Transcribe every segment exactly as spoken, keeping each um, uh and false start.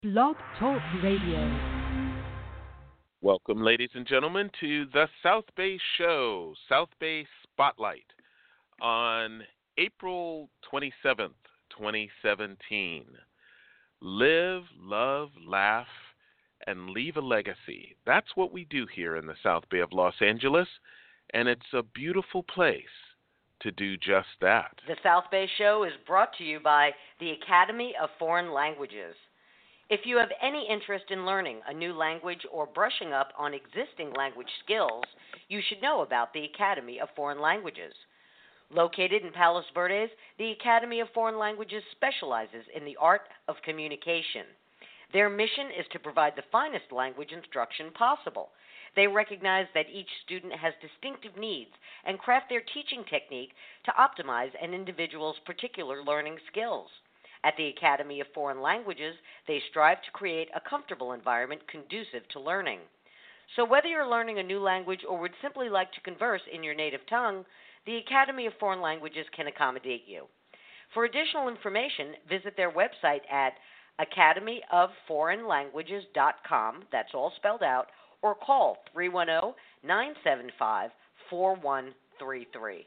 Blog Talk Radio. Welcome, ladies and gentlemen, to the South Bay Show, South Bay Spotlight, on April twenty-seventh, twenty seventeen. Live, love, laugh, and leave a legacy. That's what we do here in the South Bay of Los Angeles, and it's a beautiful place to do just that. The South Bay Show is brought to you by the Academy of Foreign Languages. If you have any interest in learning a new language or brushing up on existing language skills, you should know about the Academy of Foreign Languages. Located in Palos Verdes, the Academy of Foreign Languages specializes in the art of communication. Their mission is to provide the finest language instruction possible. They recognize that each student has distinctive needs and craft their teaching technique to optimize an individual's particular learning skills. At the Academy of Foreign Languages, they strive to create a comfortable environment conducive to learning. So whether you're learning a new language or would simply like to converse in your native tongue, the Academy of Foreign Languages can accommodate you. For additional information, visit their website at academy of foreign languages dot com, that's all spelled out, or call three one zero, nine seven five, four one three three.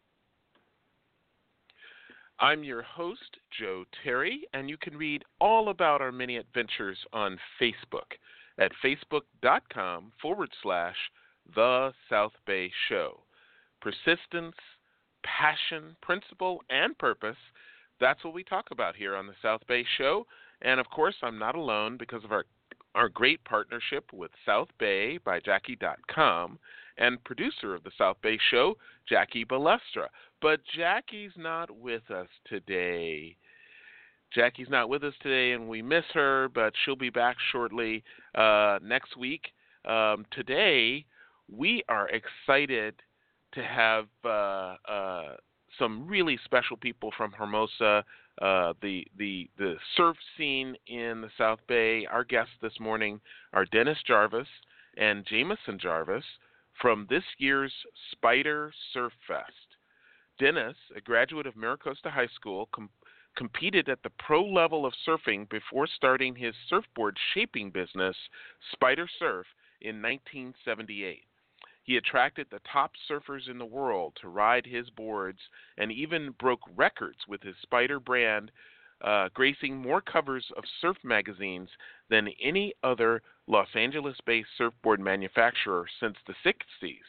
I'm your host, Joe Terry, and you can read all about our many adventures on Facebook at facebook.com forward slash The South Bay Show. Persistence, passion, principle, and purpose, that's what we talk about here on the South Bay Show. And, of course, I'm not alone because of our, our great partnership with South Bay by Jackie dot com and producer of the South Bay Show, Jackie Balestra. But Jackie's not with us today. Jackie's not with us today, and we miss her, but she'll be back shortly uh, next week. Um, today, we are excited to have uh, uh, some really special people from Hermosa, uh, the, the, the surf scene in the South Bay. Our guests this morning are Dennis Jarvis and Jameson Jarvis from this year's Spider Surf Fest. Dennis, a graduate of Maricosta High School, com- competed at the pro level of surfing before starting his surfboard shaping business, Spider Surf, in nineteen seventy-eight. He attracted the top surfers in the world to ride his boards and even broke records with his Spider brand, uh, gracing more covers of surf magazines than any other Los Angeles-based surfboard manufacturer since the sixties.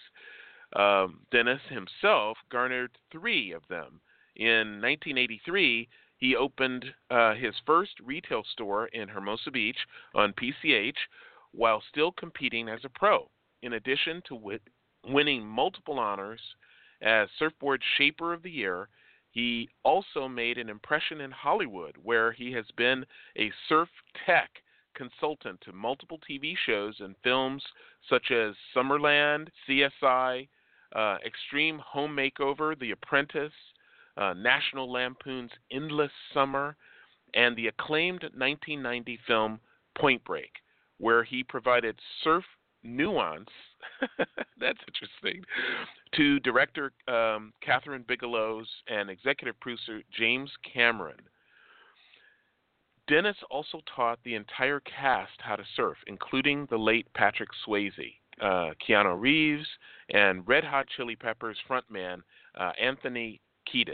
Um, Dennis himself garnered three of them. In nineteen eighty-three, he opened uh, his first retail store in Hermosa Beach on P C H while still competing as a pro. In addition to wit- winning multiple honors as Surfboard Shaper of the Year, he also made an impression in Hollywood, where he has been a surf tech consultant to multiple T V shows and films such as Summerland, C S I, uh, Extreme Home Makeover, The Apprentice, uh, National Lampoon's Endless Summer, and the acclaimed nineteen ninety film Point Break, where he provided surf nuance, that's interesting, to director um, Catherine Bigelow's and executive producer James Cameron. Dennis also taught the entire cast how to surf, including the late Patrick Swayze, uh, Keanu Reeves, and Red Hot Chili Peppers frontman uh, Anthony Kiedis.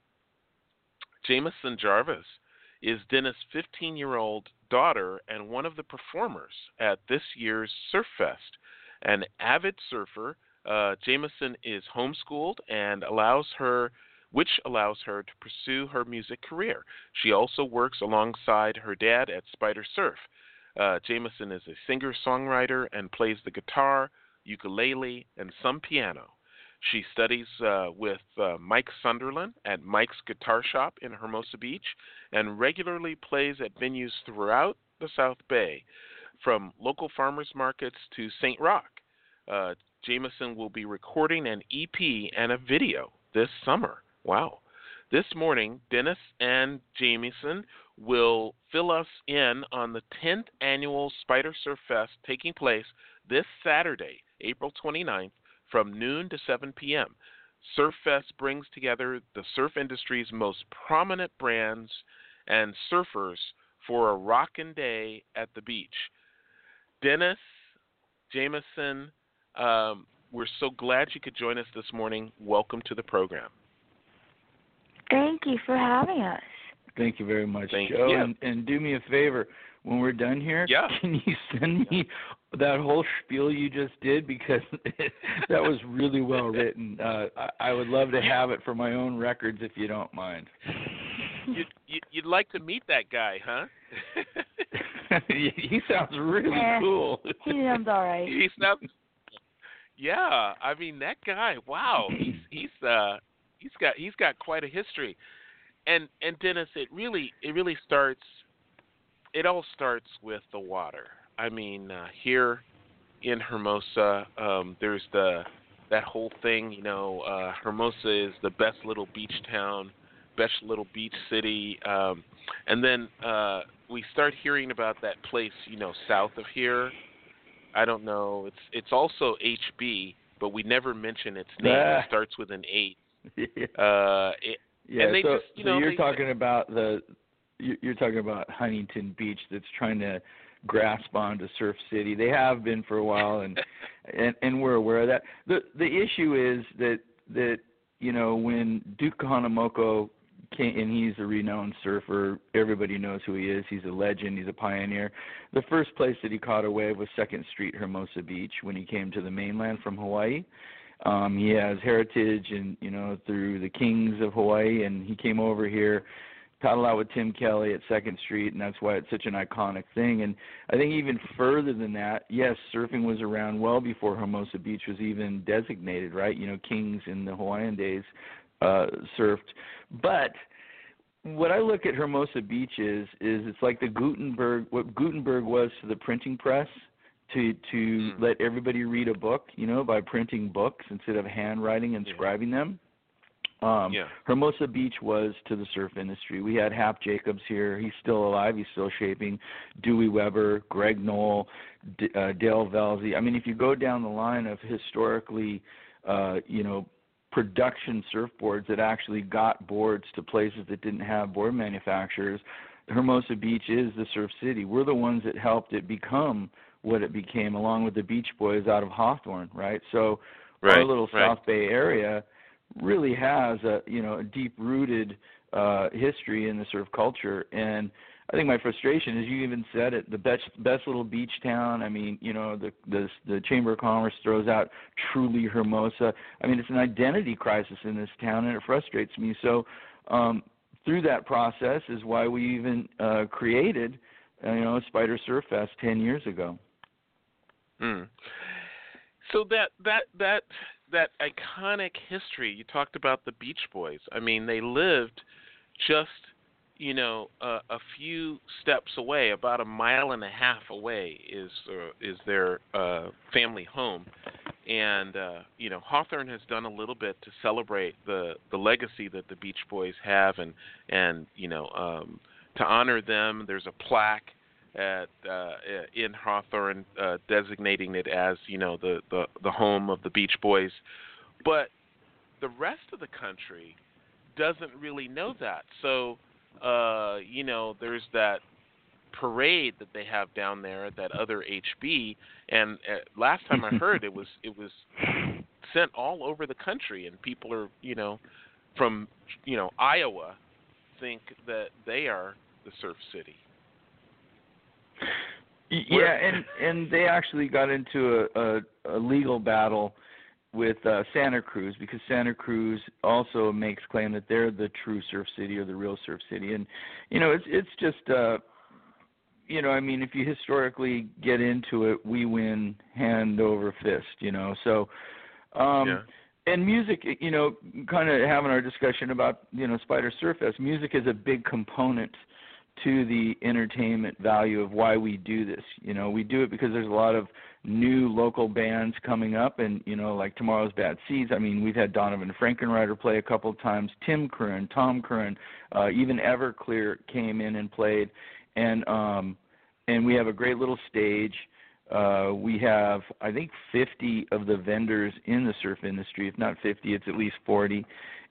Jameson Jarvis is Dennis' fifteen-year-old daughter and one of the performers at this year's Surf Fest. An avid surfer, uh, Jameson is homeschooled and allows her, which allows her to pursue her music career. She also works alongside her dad at Spider Surf. Uh, Jameson is a singer-songwriter and plays the guitar, ukulele, and some piano. She studies uh, with uh, Mike Sunderland at Mike's Guitar Shop in Hermosa Beach and regularly plays at venues throughout the South Bay, from local farmers markets to Saint Roch. Uh, Jameson will be recording an E P and a video this summer. Wow. This morning, Dennis and Jameson will fill us in on the tenth annual Spider Surf Fest taking place this Saturday, April twenty-ninth, from noon to seven p.m. Surf Fest brings together the surf industry's most prominent brands and surfers for a rockin' day at the beach. Dennis Jameson, um, we're so glad you could join us this morning. Welcome to the program. Thank you for having us. Thank you very much, Thank Joe. you. And, and do me a favor. When we're done here, yeah. can you send me that whole spiel you just did? Because that was really well written. Uh, I, I would love to have it for my own records if you don't mind. You'd, you'd like to meet that guy, huh? He sounds really eh, cool. He sounds all right. He sounds, yeah, I mean that guy. Wow, he's he's uh he's got he's got quite a history, and and Dennis, it really it really starts. It all starts with the water. I mean, uh, here in Hermosa, um, there's the that whole thing. You know, uh, Hermosa is the best little beach town, best little beach city, um, and then uh, we start hearing about that place, you know, south of here. I don't know. It's it's also H B, but we never mention its name. Ah. It starts with an eight. Yeah. Uh, it, yeah. and they So, just, you so know, you're they, talking about the you- you're talking about Huntington Beach that's trying to grasp onto Surf City. They have been for a while, and and, and we're aware of that. the The issue is that that you know when Duke Kahanamoku came, and he's a renowned surfer. Everybody knows who he is. He's a legend. He's a pioneer. The first place that he caught a wave was Second Street, Hermosa Beach, when he came to the mainland from Hawaii. Um, he has heritage, and you know, through the kings of Hawaii, and he came over here, paddled out with Tim Kelly at Second Street, and that's why it's such an iconic thing. And I think even further than that, yes, surfing was around well before Hermosa Beach was even designated, right? You know, kings in the Hawaiian days uh, surfed. But what I look at Hermosa Beach is, is it's like the Gutenberg, what Gutenberg was to the printing press, to to mm. let everybody read a book, you know, by printing books instead of handwriting and yeah. scribing them. Um, yeah. Hermosa Beach was to the surf industry. We had Hap Jacobs here. He's still alive. He's still shaping. Dewey Weber, Greg Knoll, D- uh, Dale Velzy. I mean, if you go down the line of historically, uh, you know, production surfboards that actually got boards to places that didn't have board manufacturers, Hermosa Beach is the surf city. We're the ones that helped it become what it became, along with the Beach Boys out of Hawthorne, right? So right, our little right. South Bay area really has a you know a deep-rooted uh, history in the surf culture. And I think my frustration is, you even said it, the best best little beach town. I mean, you know, the the the Chamber of Commerce throws out truly Hermosa. I mean, it's an identity crisis in this town, and it frustrates me. So um, through that process is why we even uh, created, uh, you know, Spider Surf Fest ten years ago. Mm. So that that that that iconic history, you talked about the Beach Boys. I mean, they lived just, you know, uh, a few steps away, about a mile and a half away is uh, is their uh, family home. And, uh, you know, Hawthorne has done a little bit to celebrate the, the legacy that the Beach Boys have, and, and you know, um, to honor them, there's a plaque at uh, in Hawthorne uh, designating it as, you know, the, the, the home of the Beach Boys. But the rest of the country doesn't really know that. So, uh, you know, there's that parade that they have down there at that other H B, and uh, last time I heard it was it was sent all over the country, and people are, you know, from, you know, Iowa think that they are the surf city. Yeah, and and they actually got into a, a, a legal battle with uh, Santa Cruz, because Santa Cruz also makes claim that they're the true surf city, or the real surf city. And you know, it's it's just uh, you know, I mean, if you historically get into it, we win hand over fist. You know, so um, yeah. And music, you know, kind of having our discussion about, you know, Spider Surf Fest, music is a big component to the entertainment value of why we do this. You know, we do it because there's a lot of new local bands coming up, and, you know, like Tomorrow's Bad Seeds. I mean, we've had Donovan Frankenreiter play a couple of times, Tim Curran, Tom Curran, uh, even Everclear came in and played, and um, and we have a great little stage. Uh, we have, I think, fifty of the vendors in the surf industry. If not fifty, it's at least forty.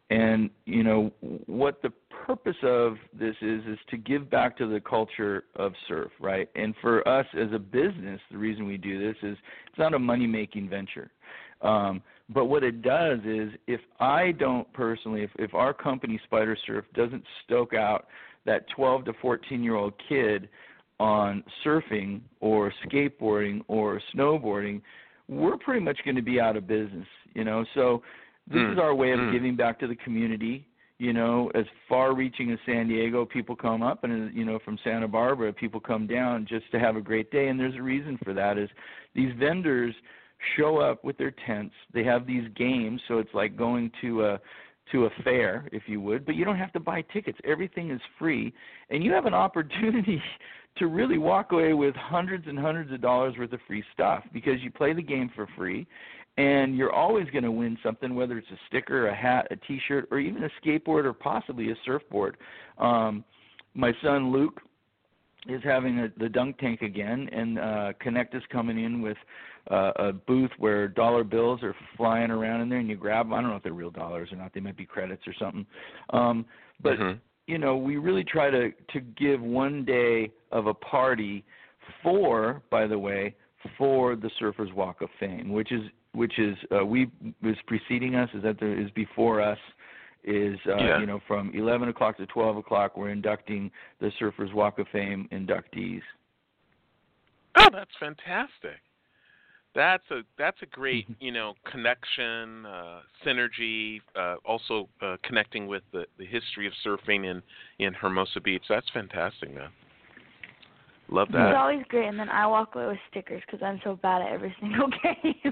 And, you know, what the purpose of this is, is to give back to the culture of surf, right? And for us as a business, the reason we do this is it's not a money-making venture. Um, but what it does is if I don't personally, if, if our company, Spider Surf, doesn't stoke out that twelve to fourteen-year-old kid on surfing or skateboarding or snowboarding, we're pretty much going to be out of business, you know. So this mm. is our way of mm. giving back to the community. You know, as far-reaching as San Diego, people come up, and, you know, from Santa Barbara, people come down just to have a great day. And there's a reason for that, is these vendors show up with their tents. They have these games, so it's like going to a to a fair, if you would, but you don't have to buy tickets. Everything is free, and you have an opportunity to really walk away with hundreds and hundreds of dollars worth of free stuff because you play the game for free, and you're always going to win something, whether it's a sticker, a hat, a T-shirt, or even a skateboard or possibly a surfboard. Um, my son Luke is having a, the dunk tank again, and uh, Connect is coming in with uh, a booth where dollar bills are flying around in there, and you grab them. I don't know if they're real dollars or not. They might be credits or something. Um, but, mm-hmm. you know, we really try to, to give one day of a party for, by the way, for the Surfers Walk of Fame, which is which is uh, we is preceding us, is that there is before us. Is, uh, yeah. you know, from eleven o'clock to twelve o'clock, we're inducting the Surfers Walk of Fame inductees. Oh, that's fantastic. That's a that's a great, you know, connection, uh, synergy, uh, also uh, connecting with the, the history of surfing in, in Hermosa Beach. That's fantastic, man. Love that. It's always great, and then I walk away with stickers because I'm so bad at every single game.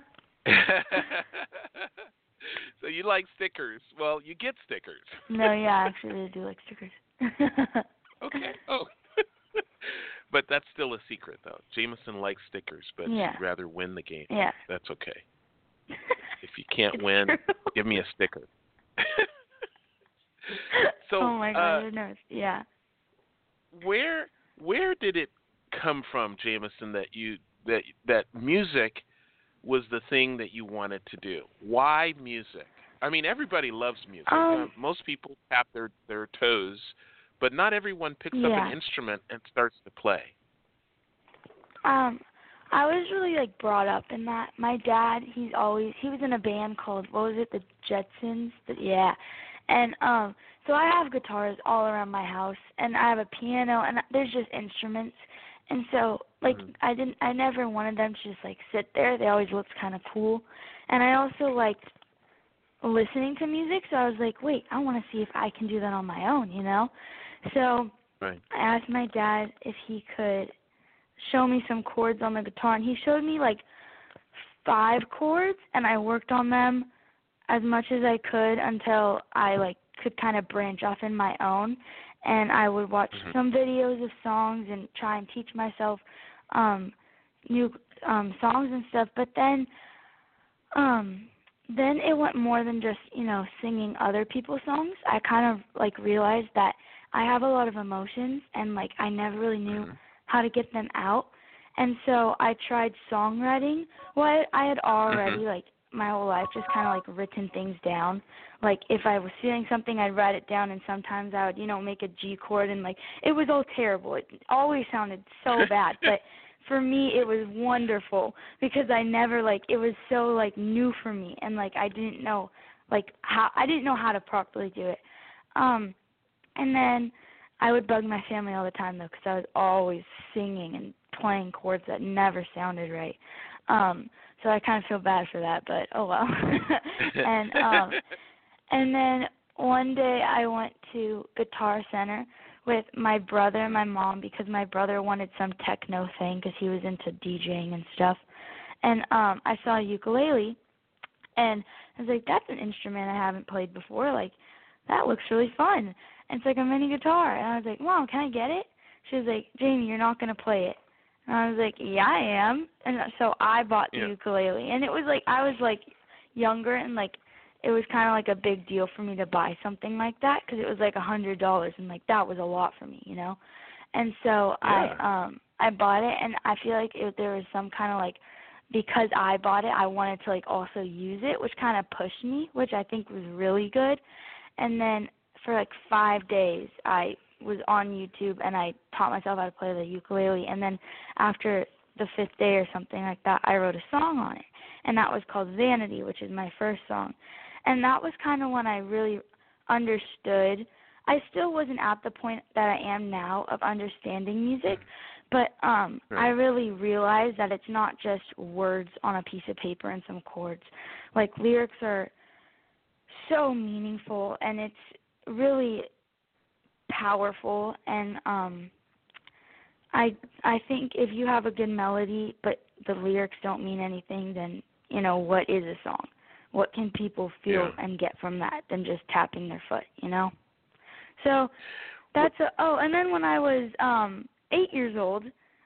So you like stickers. Well, you get stickers. No, yeah, I actually really do like stickers. Okay. Oh. But that's still a secret, though. Jameson likes stickers, but yeah. she'd rather win the game. Yeah. That's okay. If you can't it's win, true. give me a sticker. So, oh, my God, uh, no, yeah. Where where did it come from, Jameson, that you that that music was the thing that you wanted to do? Why music? I mean, everybody loves music. Um, uh, most people tap their, their toes, but not everyone picks yeah. up an instrument and starts to play. Um, I was really, like, brought up in that. My dad, he's always, he was in a band called, what was it, the Jetsons? The, yeah. And um, so I have guitars all around my house, and I have a piano, and there's just instruments. And so, like, mm-hmm. I didn't, I never wanted them to just, like, sit there. They always looked kind of cool. And I also liked listening to music, so I was like, wait, I want to see if I can do that on my own, you know? So right. I asked my dad if he could show me some chords on the guitar, and he showed me, like, five chords, and I worked on them as much as I could until I, like, could kind of branch off in my own. And I would watch mm-hmm. some videos of songs and try and teach myself um, new um, songs and stuff. But then, um, then it went more than just, you know, singing other people's songs. I kind of like realized that I have a lot of emotions, and like I never really knew mm-hmm. how to get them out. And so I tried songwriting. Well, I, I had already mm-hmm. like my whole life just kind of like written things down. Like if I was feeling something, I'd write it down, and sometimes I would, you know, make a G chord, and like it was all terrible. It always sounded so bad, but for me it was wonderful because I never like it was so like new for me, and like I didn't know like how I didn't know how to properly do it. Um, and then I would bug my family all the time though, because I was always singing and playing chords that never sounded right. Um, so I kind of feel bad for that, but oh well. and um, and then one day I went to Guitar Center with my brother and my mom because my brother wanted some techno thing because he was into DJing and stuff. And um, I saw a ukulele, and I was like, that's an instrument I haven't played before. Like, that looks really fun. And it's like a mini guitar. And I was like, Mom, can I get it? She was like, Jamie, you're not going to play it. And I was like, yeah, I am. And so I bought the yeah. ukulele. And it was like, I was like younger, and like, it was kind of like a big deal for me to buy something like that because it was like a hundred dollars, and like that was a lot for me, you know. And so yeah. I um I bought it, and I feel like it, there was some kind of like because I bought it, I wanted to like also use it, which kind of pushed me, which I think was really good. And then for like five days, I was on YouTube and I taught myself how to play the ukulele. And then after the fifth day or something like that, I wrote a song on it, and that was called Vanity, which is my first song. And that was kind of when I really understood. I still wasn't at the point that I am now of understanding music, but um, right. I really realized that it's not just words on a piece of paper and some chords. Like, lyrics are so meaningful, and it's really powerful. And um, I I think if you have a good melody, but the lyrics don't mean anything, then, you know, what is a song? What can people feel Yeah. and get from that than just tapping their foot, you know? So that's a, oh, and then when I was um, eight years old,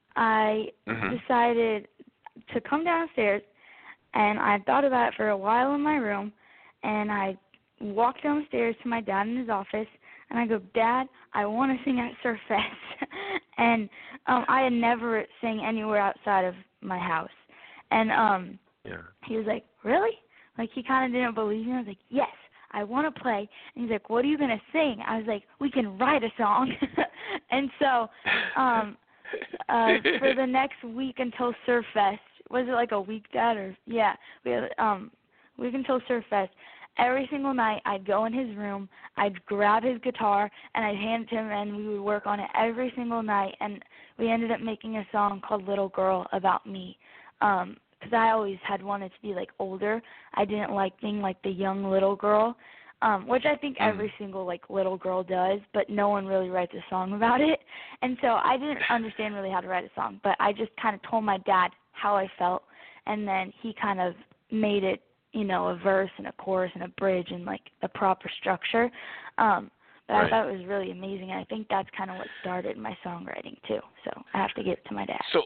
I Mm-hmm. decided to come downstairs, and I thought about it for a while in my room, and I walked downstairs to my dad in his office, and I go, Dad, I want to sing at Surf Fest. and um, I had never sang anywhere outside of my house. And um, Yeah. he was like, really? Like, he kind of didn't believe me. I was like, yes, I want to play. And he's like, what are you going to sing? I was like, we can write a song. and so um, uh, for the next week until Surf Fest, was it like a week, Dad? Or, yeah, we had um, week until Surf Fest. Every single night, I'd go in his room, I'd grab his guitar, and I'd hand it to him, and we would work on it every single night. And we ended up making a song called Little Girl about me. Um, because I always had wanted to be, like, older. I didn't like being, like, the young little girl, um, which I think Mm. every single, like, little girl does, but no one really writes a song about it. And so I didn't understand really how to write a song, but I just kind of told my dad how I felt, and then he kind of made it, you know, a verse and a chorus and a bridge and, like, the proper structure. Um, but Right. I thought it was really amazing, and I think that's kind of what started my songwriting, too. So I have to give it to my dad. So,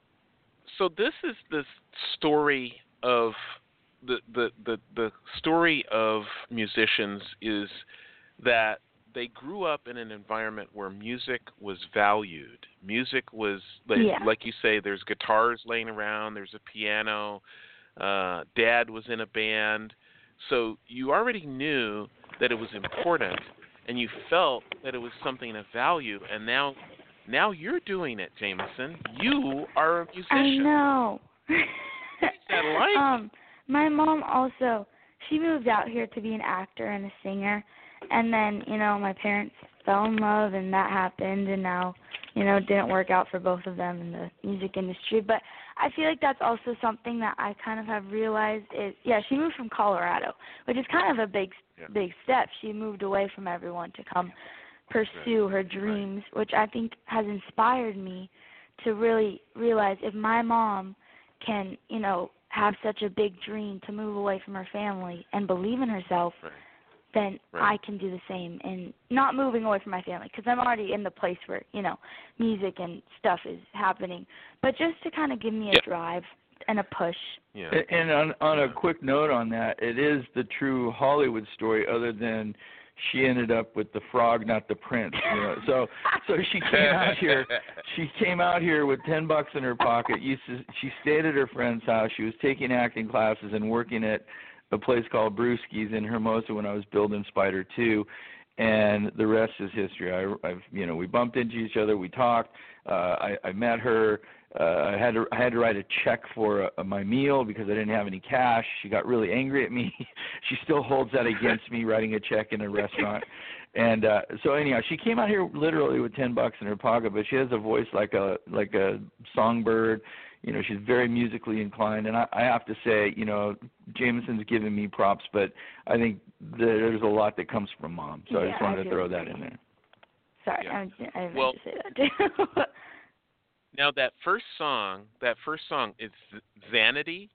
so this is the story of the, the the the story of musicians is that they grew up in an environment where music was valued. Music was, like, Yeah. like you say, there's guitars laying around, there's a piano. Uh, Dad was in a band, so you already knew that it was important, and you felt that it was something of value. And now. Now you're doing it, Jameson. You are a musician. I know. What's that like? Um, my mom also, she moved out here to be an actor and a singer, and then, you know, my parents fell in love, and that happened, and now, you know, it didn't work out for both of them in the music industry. But I feel like that's also something that I kind of have realized is, yeah, she moved from Colorado, which is kind of a big, Yeah. big step. She moved away from everyone to come pursue her dreams, which I think has inspired me to really realize if my mom can, you know, have such a big dream to move away from her family and believe in herself, Right. then Right. I can do the same. And not moving away from my family, because I'm already in the place where, you know, music and stuff is happening. But just to kind of give me a Yeah. drive and a push. Yeah. And and on on a Yeah. quick note on that, it is the true Hollywood story, other than she ended up with the frog, not the prince. You know, so so she came out here. She came out here with ten bucks in her pocket. Used to, she stayed at her friend's house. She was taking acting classes and working at a place called Brewski's in Hermosa when I was building Spider two, and the rest is history. I, I've you know we bumped into each other. We talked. Uh, I, I met her. Uh, I had to I had to write a check for uh, my meal because I didn't have any cash. She got really angry at me. She still holds that against me, writing a check in a restaurant. And uh, so anyhow, she came out here literally with ten bucks in her pocket, but she has a voice like a like a songbird. You know, she's very musically inclined, and I, I have to say, you know, Jameson's given me props, but I think there's a lot that comes from Mom. So I Yeah, just wanted I to do throw agree. that in there. Sorry, Yeah. I, I meant Well- to say that too. Now that first song, that first song, it's Vanity.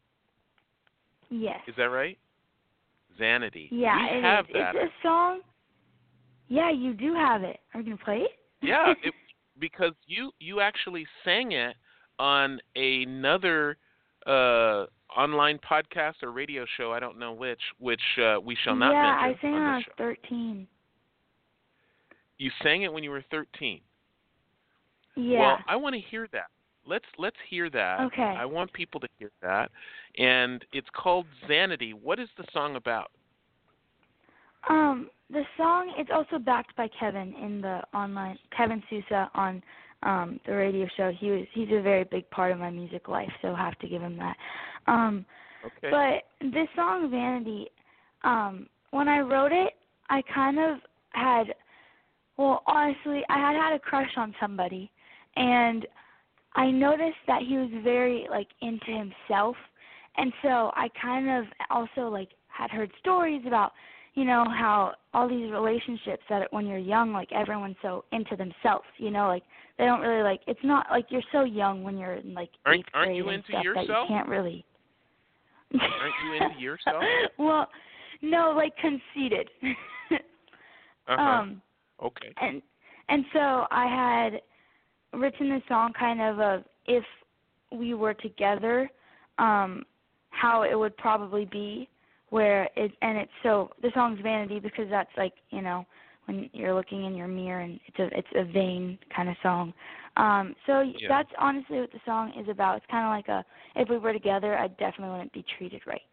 Yes. Is that right? Vanity. Yeah, we it have is. that. It's a song. Yeah, you do have it. Are you gonna play it? Yeah, it, because you you actually sang it on another uh, online podcast or radio show. I don't know which, which uh, we shall not yeah, mention I sang on when I this was show. thirteen. You sang it when you were thirteen. Yeah. Well, I want to hear that. Let's let's hear that. Okay. I want people to hear that. And it's called Xanity. What is the song about? Um, the song is also backed by Kevin in the online Kevin Sousa on um the radio show. He was he's a very big part of my music life, so I have to give him that. Um Okay. But this song Vanity, um, when I wrote it, I kind of had well, honestly, I had had a crush on somebody, and I noticed that he was very like into himself, and so I kind of also like had heard stories about, you know, how all these relationships that when you're young, like everyone's so into themselves, you know, like they don't really like. It's not like you're so young when you're in like Aren't, eighth aren't grade you and into stuff that you yourself? can't really. Aren't you into yourself? Well, no, like conceited. Uh-huh. Um, okay. and and so I had written this song kind of of if we were together, um, how it would probably be. Where it and it's so the song's Vanity because that's like, you know, when you're looking in your mirror and it's a it's a vain kind of song. Um, so Yeah. that's honestly what the song is about. It's kind of like a if we were together, I definitely wouldn't be treated right.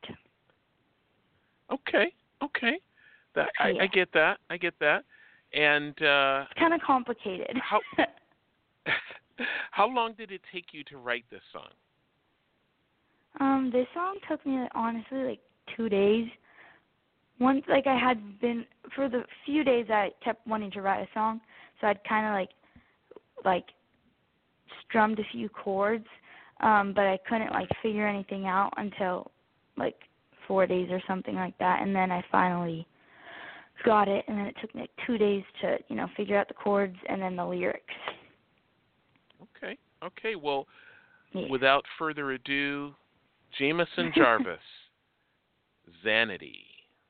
Okay. Okay. That I, Yeah. I get that. I get that. And uh, It's kind of complicated. how how long did it take you to write this song? um, this song took me honestly like two days. Once, like I had been for the few days I kept wanting to write a song, so I'd kind of like like strummed a few chords, um, but I couldn't like figure anything out until like four days or something like that, and then I finally got it, and then it took me like two days to, you know, figure out the chords and then the lyrics. Okay. Okay. Well, Yeah. without further ado, Jameson Jarvis, Xanity.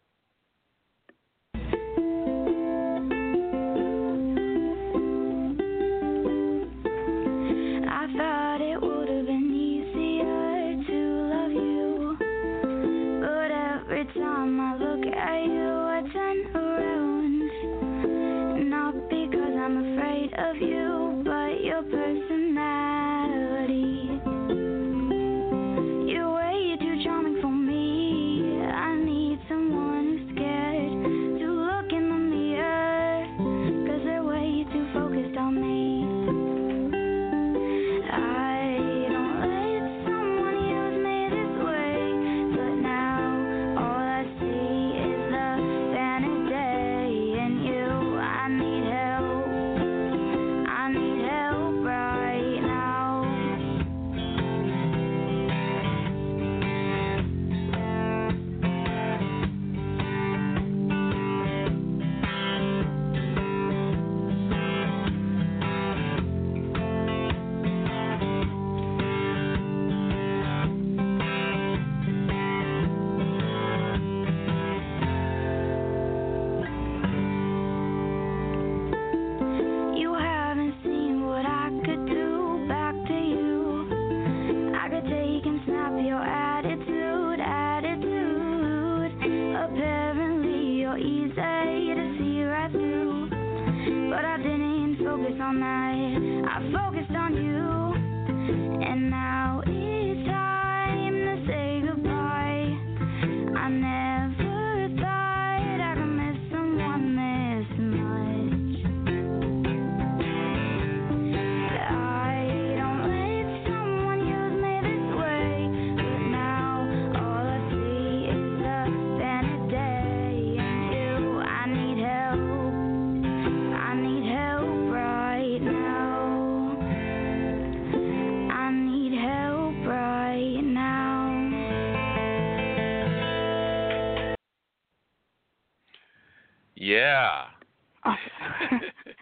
I thought it would have been easier to love you, but every time I look at you I turn around, not because I'm afraid of you, but your personality. You're way too charming for me. I need someone who's scared to look in the mirror, 'cause they're way too focused on me. On that, I focused on you, and now it's time to say goodbye. I never thought I could miss someone this much. I don't let someone use me this way, but now all I see is a vanity and you. I need help. I need help. Yeah. Awesome.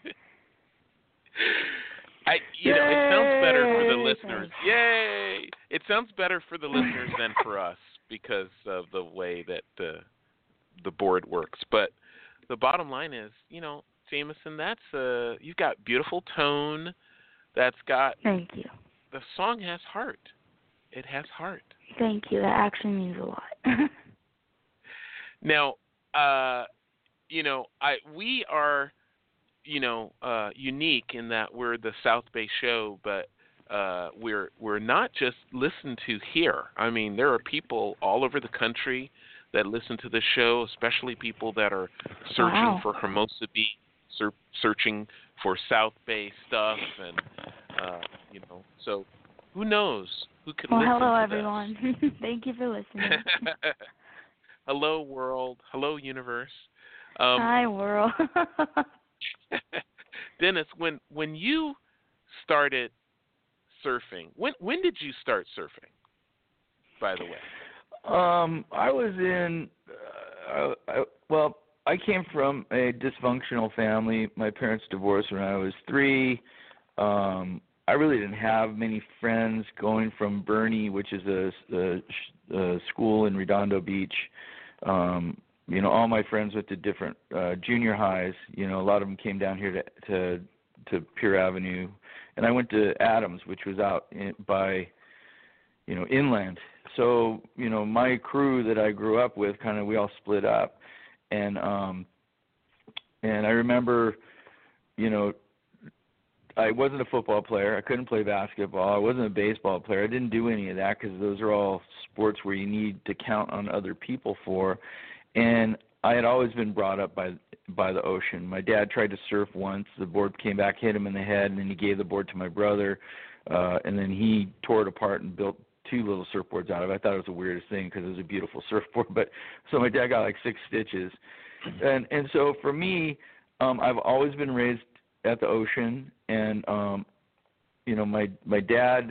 I, you know, it sounds better for the Yay! listeners. Yay! It sounds better for the listeners than for us because of the way that the the board works. But the bottom line is, you know, Jameson, that's uh, you've got beautiful tone. That's got. Thank you. The song has heart. It has heart. Thank you. That actually means a lot. Now, uh, you know, I we are, you know, uh, unique in that we're the South Bay show, but uh, we're we're not just listened to here. I mean, there are people all over the country that listen to the show, especially people that are searching Wow. for Hermosa Beach, ser- searching for South Bay stuff, and uh, you know, so who knows who could Well, listen hello to everyone. Thank you for listening. this. Hello, world. Hello, universe. Um, Hi, world. Dennis, when when you started surfing, when when did you start surfing? By the way. Um, I was in, uh, I, well, I came from a dysfunctional family. My parents divorced when I was three. Um, I really didn't have many friends going from Bernie, which is a, a, a school in Redondo Beach. Um, you know, all my friends went to different uh, junior highs. You know, a lot of them came down here to to, to Pier Avenue, and I went to Adams, which was out in, by, you know, inland. So, you know, my crew that I grew up with, kind of, we all split up, and um, and I remember, you know, I wasn't a football player. I couldn't play basketball. I wasn't a baseball player. I didn't do any of that because those are all sports where you need to count on other people for. And I had always been brought up by by the ocean. My dad tried to surf once. The board came back, hit him in the head, and then he gave the board to my brother, uh, and then he tore it apart and built two little surfboards out of it. I thought it was the weirdest thing because it was a beautiful surfboard. But so my dad got like six stitches, and and so for me, um, I've always been raised at the ocean, and um, you know, my my dad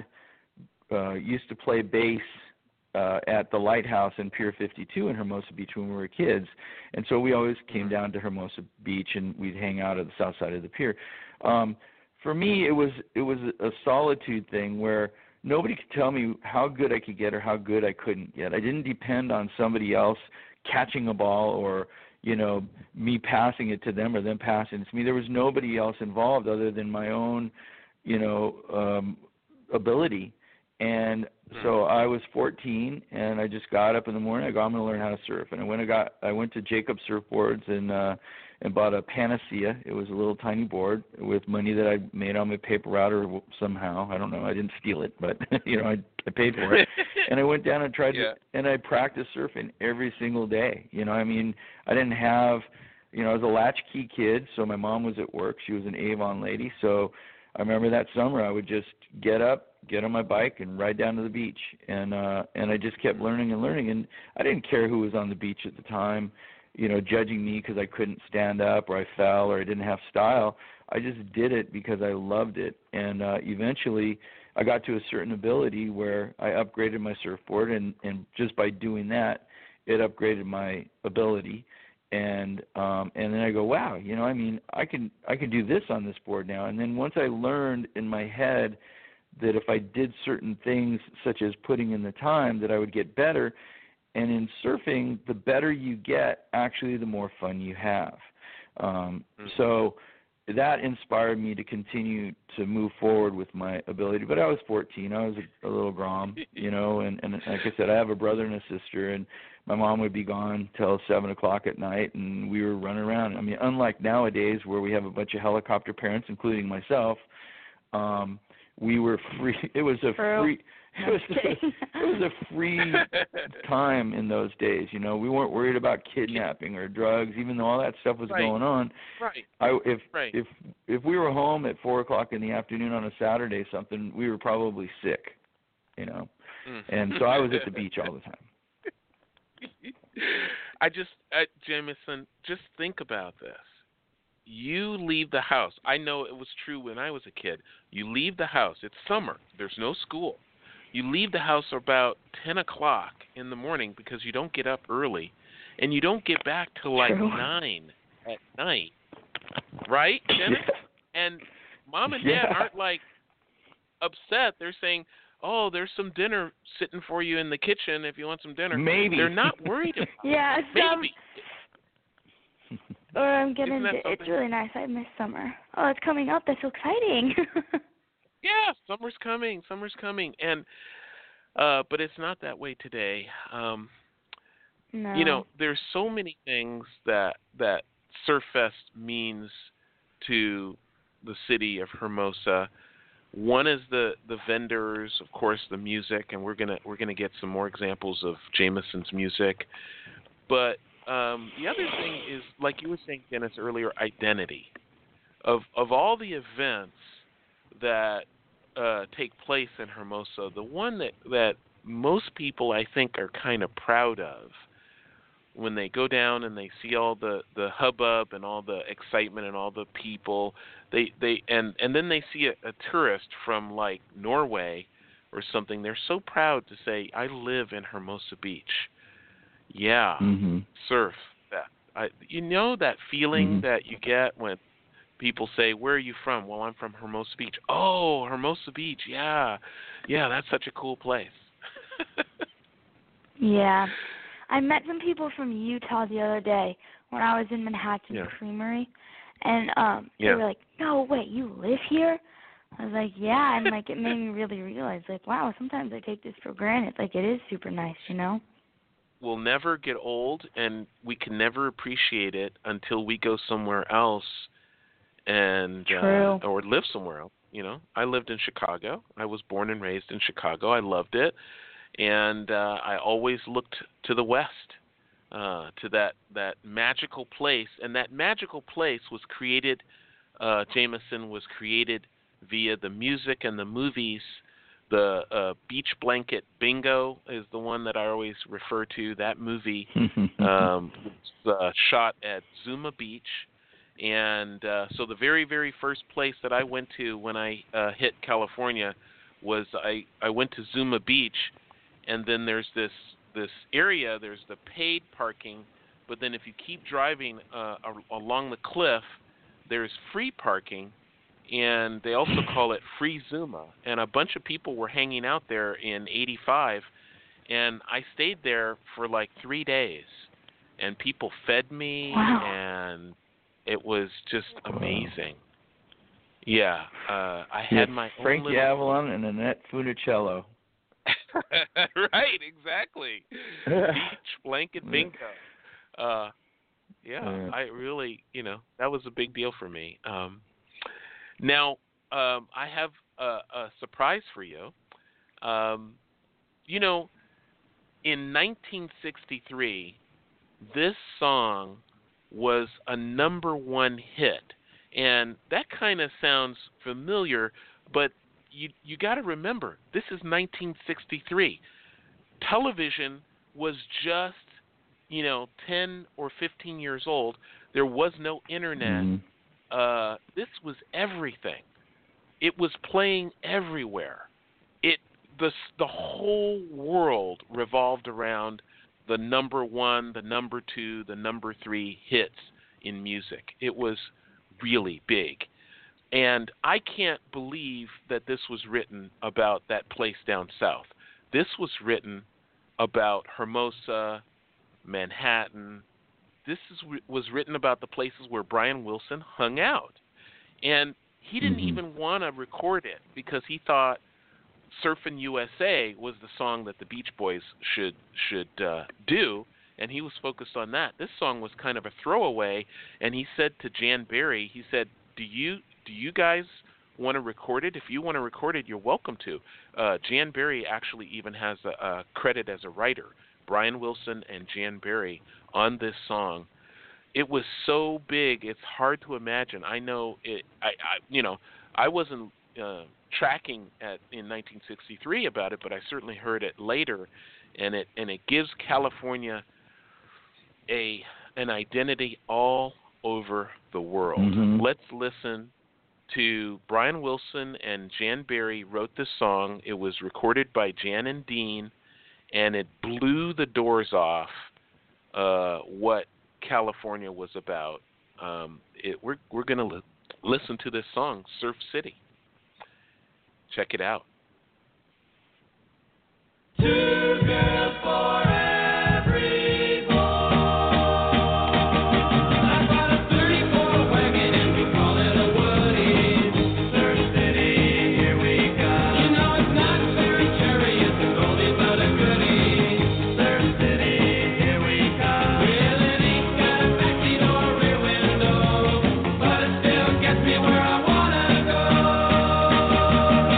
uh, used to play bass uh, at the Lighthouse in Pier fifty-two in Hermosa Beach when we were kids, and so we always came down to Hermosa Beach and we'd hang out at the south side of the pier. Um, for me, it was it was a solitude thing where nobody could tell me how good I could get or how good I couldn't get. I didn't depend on somebody else catching a ball or, you know, me passing it to them or them passing it to me. There was nobody else involved other than my own, you know, um, ability. And so I was fourteen, and I just got up in the morning. I go, I'm going to learn how to surf. And I went, I got, I went to Jacob Surfboards and uh, and bought a Panacea. It was a little tiny board with money that I made on my paper route or somehow. I don't know. I didn't steal it, but you know, I, I paid for it. And I went down and tried Yeah. to, and I practiced surfing every single day. You know, I mean, I didn't have, you know, I was a latchkey kid, so my mom was at work. She was an Avon lady, so I remember that summer I would just get up, get on my bike, and ride down to the beach. And uh, and I just kept learning and learning. And I didn't care who was on the beach at the time, you know, judging me because I couldn't stand up or I fell or I didn't have style. I just did it because I loved it. And uh, eventually I got to a certain ability where I upgraded my surfboard, and, and just by doing that, it upgraded my ability. And um, and then I go, wow, you know, I mean, I can I can do this on this board now. And then once I learned in my head that if I did certain things, such as putting in the time, that I would get better. And in surfing, the better you get, actually, the more fun you have. Um, Mm-hmm. So that inspired me to continue to move forward with my ability. But I was fourteen. I was a, a little grom, you know, and, and like I said, I have a brother and a sister, and my mom would be gone till seven o'clock at night, and we were running around. I mean, unlike nowadays where we have a bunch of helicopter parents, including myself, um, we were free. It was a True. free. It was, Just kidding. a, it was a free time in those days. You know, we weren't worried about kidnapping or drugs, even though all that stuff was Right. going on. Right. I, if Right. if if we were home at four o'clock in the afternoon on a Saturday, or something, we were probably sick. You know, Mm. and so I was at the beach all the time. I just, uh, Jameson, just think about this. You leave the house. I know it was true when I was a kid. You leave the house. It's summer. There's no school. You leave the house about ten o'clock in the morning because you don't get up early, and you don't get back till like True. nine at night, right, Dennis? And mom and dad Yeah. aren't like upset. They're saying, oh, there's some dinner sitting for you in the kitchen if you want some dinner. Maybe. They're not worried about it. Yeah, some, Maybe. or I'm getting. Isn't that To, it's something? really nice. I miss summer. Oh, it's coming up. That's so exciting. Yeah, summer's coming. Summer's coming. And uh but it's not that way today. Um No. You know, there's so many things that that Surf Fest means to the city of Hermosa. One is the, the vendors, of course, the music, and we're gonna we're gonna get some more examples of Jameson's music. But um, the other thing is, like you were saying, Dennis, earlier, identity. Of of all the events that uh, take place in Hermosa, the one that, that most people, I think, are kind of proud of when they go down and they see all the, the hubbub and all the excitement and all the people, they they and, and then they see a, a tourist from like Norway or something, they're so proud to say, I live in Hermosa Beach. Yeah, mm-hmm. surf. That I, you know that feeling mm-hmm. that you get when people say, where are you from? Well, I'm from Hermosa Beach. Oh, Hermosa Beach, yeah. Yeah, that's such a cool place. Yeah. I met some people from Utah the other day when I was in Manhattan yeah. Creamery, and um, yeah. they were like, no, wait, you live here? I was like, yeah, and like it made me really realize, like, wow, sometimes I take this for granted. Like, it is super nice, you know? We'll never get old, and we can never appreciate it until we go somewhere else and True. Uh, or live somewhere else. You know, I lived in Chicago. I was born and raised in Chicago. I loved it. And uh, I always looked to the west, uh, to that, that magical place. And that magical place was created, uh, Jameson was created via the music and the movies. The uh, Beach Blanket Bingo is the one that I always refer to. That movie um, was uh, shot at Zuma Beach. And uh, so the very, very first place that I went to when I uh, hit California was I, I went to Zuma Beach. And then there's this this area, there's the paid parking, but then if you keep driving uh, along the cliff, there's free parking, and they also call it Free Zuma. And a bunch of people were hanging out there in eighty-five, and I stayed there for like three days, and people fed me, wow. and it was just amazing. Yeah, uh, I had my Frank own little... Avalon and Annette Funicello. Right, exactly. Beach Blanket Bingo. Uh, yeah, yeah, I really, you know, that was a big deal for me. Um, now, um, I have a, a surprise for you. Um, you know, in nineteen sixty-three, this song was a number one hit. And that kind of sounds familiar, but you you got to remember, this is nineteen sixty-three. Television was just, you know, ten or fifteen years old. There was no internet. Mm-hmm. Uh, this was everything. It was playing everywhere. It the the whole world revolved around the number one, the number two, the number three hits in music. It was really big. And I can't believe that this was written about that place down south. This was written about Hermosa, Manhattan. This is, was written about the places where Brian Wilson hung out. And he didn't mm-hmm. even want to record it because he thought Surfin' U S A was the song that the Beach Boys should should uh, do, and he was focused on that. This song was kind of a throwaway, and he said to Jan Berry, he said, do you do you guys want to record it? If you want to record it, you're welcome to. Uh, Jan Berry actually even has a, a credit as a writer, Brian Wilson and Jan Berry, on this song. It was so big, it's hard to imagine. I know it. I, I you know, I wasn't uh, tracking at in nineteen sixty-three about it, but I certainly heard it later, and it and it gives California a an identity all over the world. Mm-hmm. Let's listen to Brian Wilson and Jan Berry wrote this song. It was recorded by Jan and Dean, and it blew the doors off uh, what California was about. Um, it, we're we're going to li- listen to this song, Surf City. Check it out. Two girls for every boy. I got a thirty-four wagon and we call it a Woody. Surf City, here we come. You know it's not very cherry, it's a goldie but a goodie. Surf City, here we come. Well, it ain't got a backseat or a rear window, but it still gets me where I wanna go.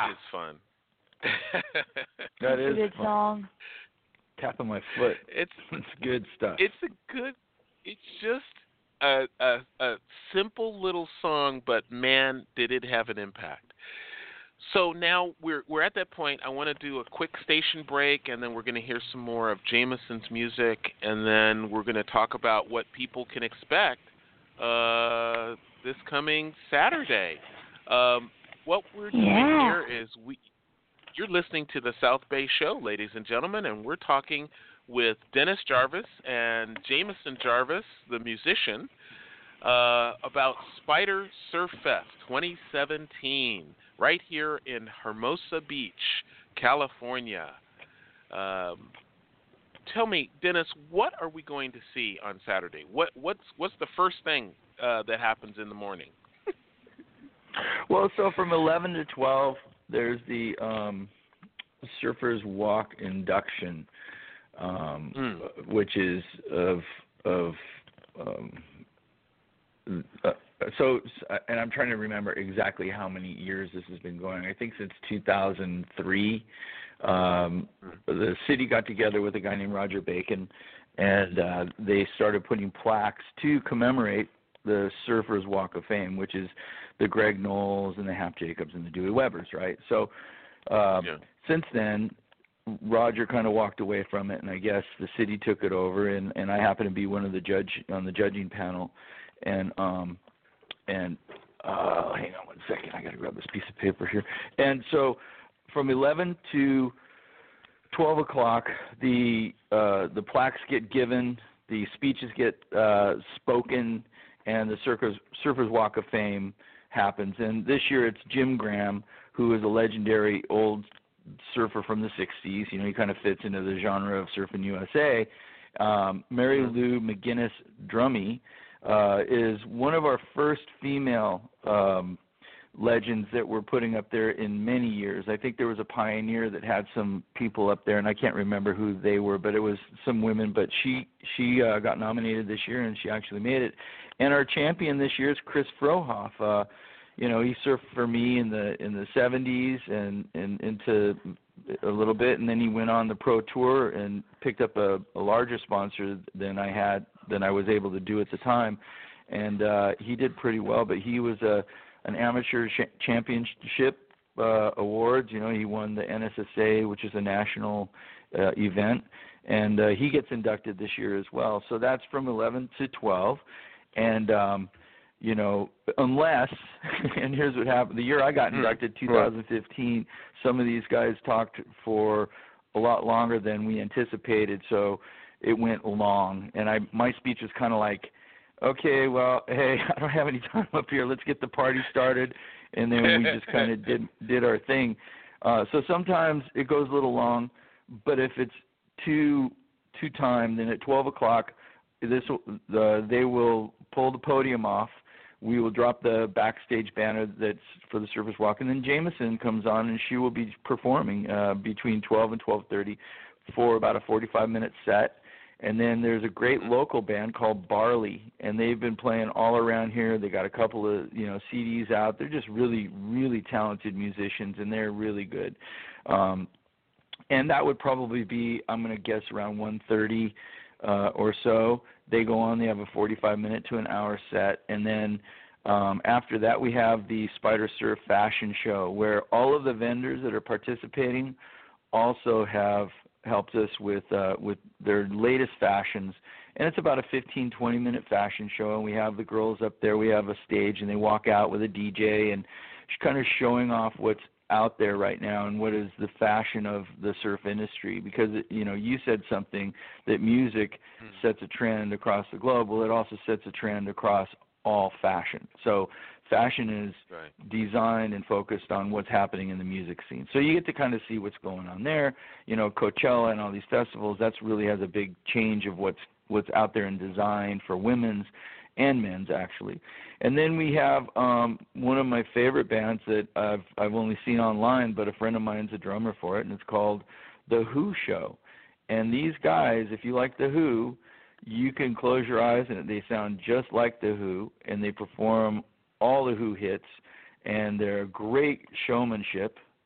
is fun. That It's is a good fun. song. Tapping my foot. It's It's good stuff. it's a good. It's just a, a a simple little song, but man, did it have an impact. So now we're we're at that point. I want to do a quick station break, and then we're going to hear some more of Jameson's music, and then we're going to talk about what people can expect uh, this coming Saturday. Um, what we're doing Yeah. here is we. You're listening to the South Bay Show, ladies and gentlemen, and we're talking with Dennis Jarvis and Jameson Jarvis, the musician, uh, about Spider Surf Fest twenty seventeen, right here in Hermosa Beach, California. Um, tell me, Dennis, what are we going to see on Saturday? What what's what's the first thing uh, that happens in the morning? Well, so from eleven to twelve, there's the um, Surfers Walk induction, um, Mm. which is of of um, uh, so. And I'm trying to remember exactly how many years this has been going. I think since two thousand three. Um, the city got together with a guy named Roger Bacon, and uh, they started putting plaques to commemorate the Surfers Walk of Fame, which is the Greg Knowles and the Hap Jacobs and the Dewey Webbers, right? So um, Yeah. since then, Roger kind of walked away from it, and I guess the city took it over, and, and I happen to be one of the judge on the judging panel, and um, and uh, hang on one second, I got to grab this piece of paper here, and so from eleven to twelve o'clock, the uh, the plaques get given, the speeches get uh, spoken, and the Surfers, Surfers Walk of Fame happens. And this year it's Jim Graham, who is a legendary old surfer from the sixties. You know, he kind of fits into the genre of Surfing U S A. Um, Mary Lou McGinnis Drummy uh, is one of our first female um, legends that we're putting up there in many years. I think there was a pioneer that had some people up there, and I can't remember who they were, but it was some women. But she she uh, got nominated this year, and she actually made it. And our champion this year is Chris Frohoff. Uh, you know, he surfed for me in the in the seventies and, and into a little bit, and then he went on the pro tour and picked up a, a larger sponsor than I had than I was able to do at the time. And uh, he did pretty well, but he was a an amateur ch- championship uh, awards. You know, he won the N S S A, which is a national uh, event, and uh, he gets inducted this year as well. So that's from eleven to twelve, and um, you know, unless and here's what happened: the year I got inducted, two thousand fifteen, some of these guys talked for a lot longer than we anticipated, so it went long, and I my speech was kind of like, okay, well, hey, I don't have any time up here. Let's get the party started, and then we just kind of did did our thing. Uh, so sometimes it goes a little long, but if it's too too time, then at twelve o'clock, this the they will pull the podium off. We will drop the backstage banner that's for the Surfers Walk, and then Jameson comes on, and she will be performing uh, between twelve and twelve thirty for about a forty-five minute set. And then there's a great local band called Barley, and they've been playing all around here. They got a couple of, you know, C Ds out. They're just really, really talented musicians, and they're really good. Um, and that would probably be, I'm going to guess, around one thirty uh, or so. They go on. They have a forty-five minute to an hour set. And then um, after that, we have the Spider Surf Fashion Show, where all of the vendors that are participating also have helped us with uh, with their latest fashions, and it's about a fifteen, twenty minute fashion show, and we have the girls up there. We have a stage, and they walk out with a D J, and kind of showing off what's out there right now and what is the fashion of the surf industry. Because, you know, you said something that music sets a trend across the globe. Well, it also sets a trend across all fashion. So fashion is Right. designed and focused on what's happening in the music scene. So you get to kind of see what's going on there. You know, Coachella and all these festivals, that's really has a big change of what's what's out there in design for women's and men's, actually. And then we have um, one of my favorite bands that I've I've only seen online, but a friend of mine's a drummer for it, and it's called The Who Show. And these guys, if you like The Who, you can close your eyes and they sound just like The Who, and they perform all the Who hits, and they're great showmanship,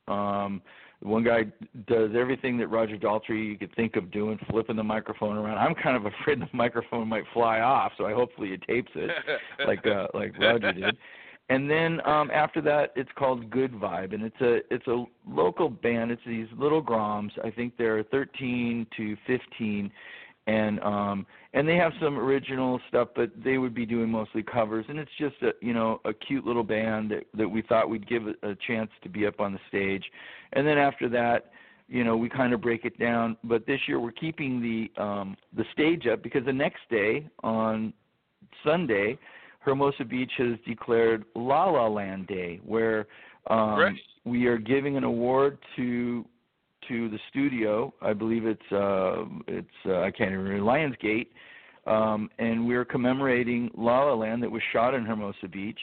Um, one guy does everything that Roger Daltrey you could think of doing, flipping the microphone around. I'm kind of afraid the microphone might fly off, so I hopefully it tapes it like uh, like Roger did. And then um, after that, it's called Good Vibe, and it's a it's a local band. It's these little Groms. I think they're thirteen to fifteen, and um, and they have some original stuff, but they would be doing mostly covers. And it's just a you know a cute little band that that we thought we'd give a, a chance to be up on the stage. And then after that, you know, we kind of break it down. But this year we're keeping the um, the stage up because the next day on Sunday, Hermosa Beach has declared La La Land Day, where um, right. we are giving an award to to the studio. I believe it's uh, it's uh, I can't even remember Lionsgate, um, and we're commemorating La La Land that was shot in Hermosa Beach,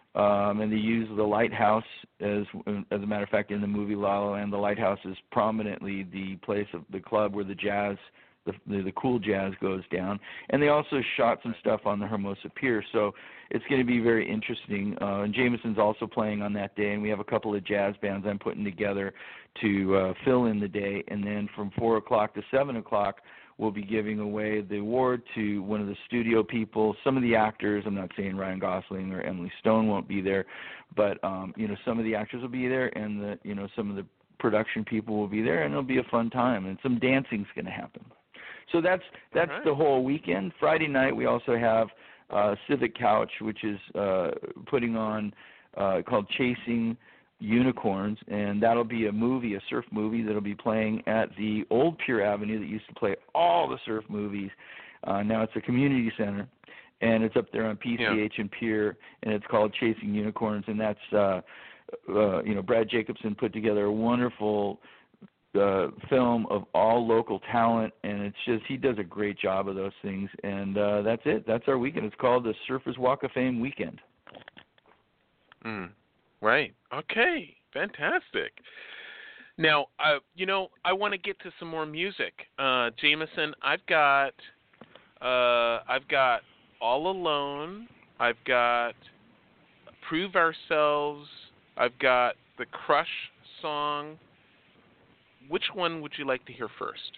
um, and they use the lighthouse as as a matter of fact in the movie La La Land. The lighthouse is prominently the place of the club where the jazz. The, the, the cool jazz goes down, and they also shot some stuff on the Hermosa Pier, so it's going to be very interesting. Uh, and Jameson's also playing on that day, and we have a couple of jazz bands I'm putting together to uh, fill in the day. And then from four o'clock to seven o'clock, we'll be giving away the award to one of the studio people. Some of the actors, I'm not saying Ryan Gosling or Emily Stone won't be there, but um, you know, some of the actors will be there, and the you know some of the production people will be there, and it'll be a fun time, and some dancing's going to happen. So that's that's right. the whole weekend. Friday night we also have uh, Civic Couch, which is uh, putting on uh, called Chasing Unicorns, and that'll be a movie, a surf movie that'll be playing at the old Pier Avenue that used to play all the surf movies. Uh, now it's a community center, and it's up there on P C H yeah. and Pier, and it's called Chasing Unicorns, and that's uh, uh, you know Brad Jacobson put together a wonderful uh, film of all local talent, and it's just he does a great job of those things. And uh, that's it. That's our weekend. It's called the Surfers Walk of Fame Weekend. Mm. Right. Okay. Fantastic. Now, uh, you know, I want to get to some more music. Uh, Jameson, I've got, uh, I've got All Alone. I've got Prove Ourselves. I've got the Crush song. Which one would you like to hear first?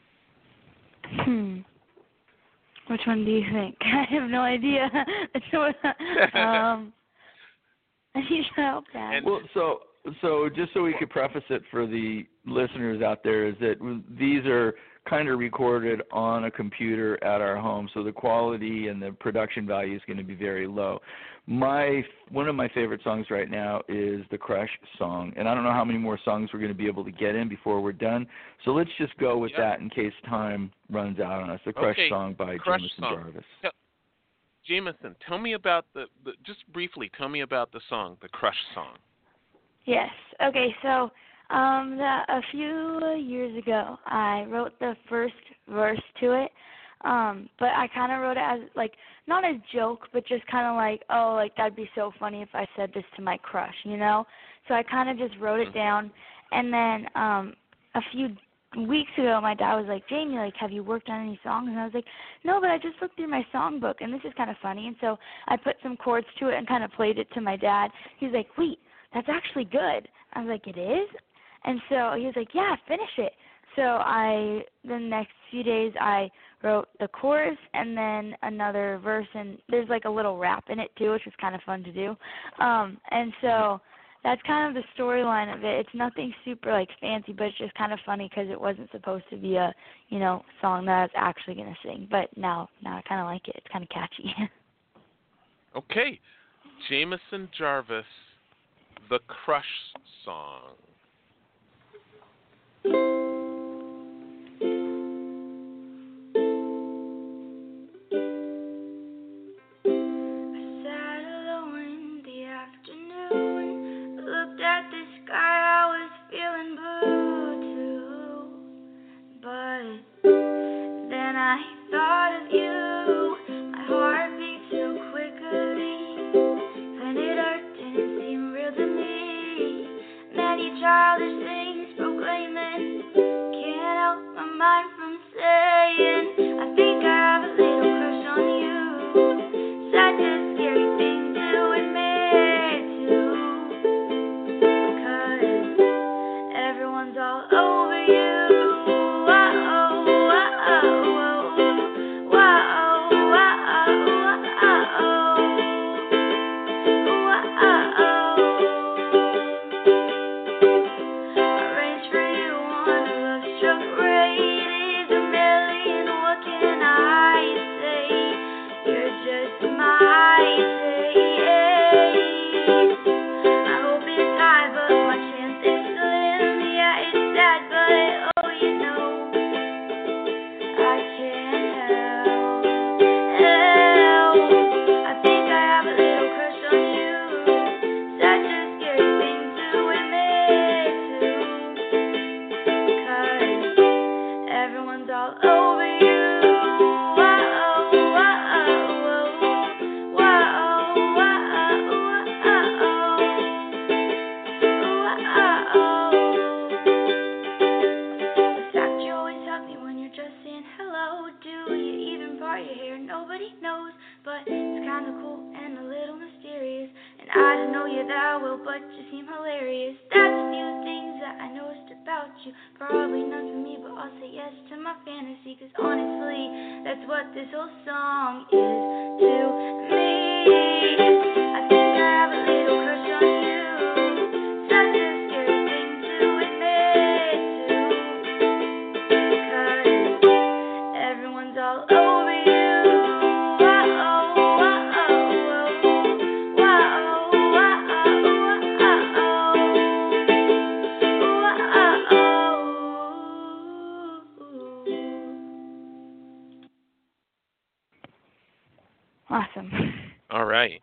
Hmm. Which one do you think? I have no idea. um, I need help, Dad. Well, so so just so we could preface it for the listeners out there is that these are kind of recorded on a computer at our home, so the quality and the production value is going to be very low. My one of my favorite songs right now is the Crush song, and I don't know how many more songs we're going to be able to get in before we're done. So let's just go with yep. that in case time runs out on us. The Crush okay. song by Crush Jameson song. Jarvis. Tell, Jameson, tell me about the, the just briefly. Tell me about the song, the Crush song. Yes. Okay. So, um, the, a few years ago, I wrote the first verse to it. Um, but I kind of wrote it as like not a joke, but just kind of like, oh, like that'd be so funny if I said this to my crush, you know? So I kind of just wrote it down, and then um, a few weeks ago, my dad was like, Jamie, like, have you worked on any songs? And I was like, no, but I just looked through my songbook, and this is kind of funny. And so I put some chords to it and kind of played it to my dad. He's like, wait, that's actually good. I was like, it is? And so he was like, yeah, finish it. So I, the next few days, I wrote the chorus and then another verse, and there's like a little rap in it too, which was kind of fun to do. Um, and so that's kind of the storyline of it. It's nothing super like fancy, but it's just kind of funny because it wasn't supposed to be a, you know, song that I was actually going to sing. But now, now I kind of like it. It's kind of catchy. Okay, Jameson Jarvis, the Crush song. everyone's all over you. Whoa, whoa, whoa, arrange for you on a love-struck rate is a million. What can I say? You're just my taste. My hope is high, but my chance is slim. Yeah, it's sad, but oh, you know, I can't help. help. I think I have a little crush on you. Such a scary thing to admit to, 'cause everyone's all over you. Whoa, whoa, whoa, whoa, the fact you always hug me when you're just saying hello. Do you even part your hair? Nobody knows, but it's kinda cool and a little mysterious. And I don't know you that well, but you seem hilarious. That's a few things that I noticed about you. Probably none for me, but I'll say yes to my fantasy. 'Cause honestly, that's what this whole song is to me. I think I have a little crush on you. Such a scary thing to admit to, 'cause everyone's all over you. Whoa, whoa, whoa, Awesome. All right.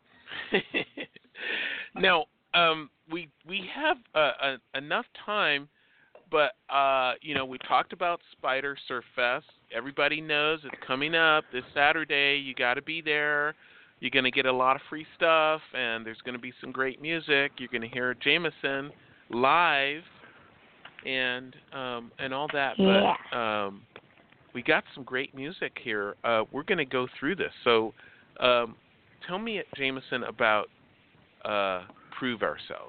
Now, um, we we have uh, uh, enough time, but uh, you know, we talked about Spider Surf Fest. Everybody knows it's coming up this Saturday. You got to be there. You're going to get a lot of free stuff, and there's going to be some great music. You're going to hear Jameson live, and um, and all that. Yeah. But um, we got some great music here. Uh, we're going to go through this. So. Um, tell me, Jameson, about uh, Prove Ourselves.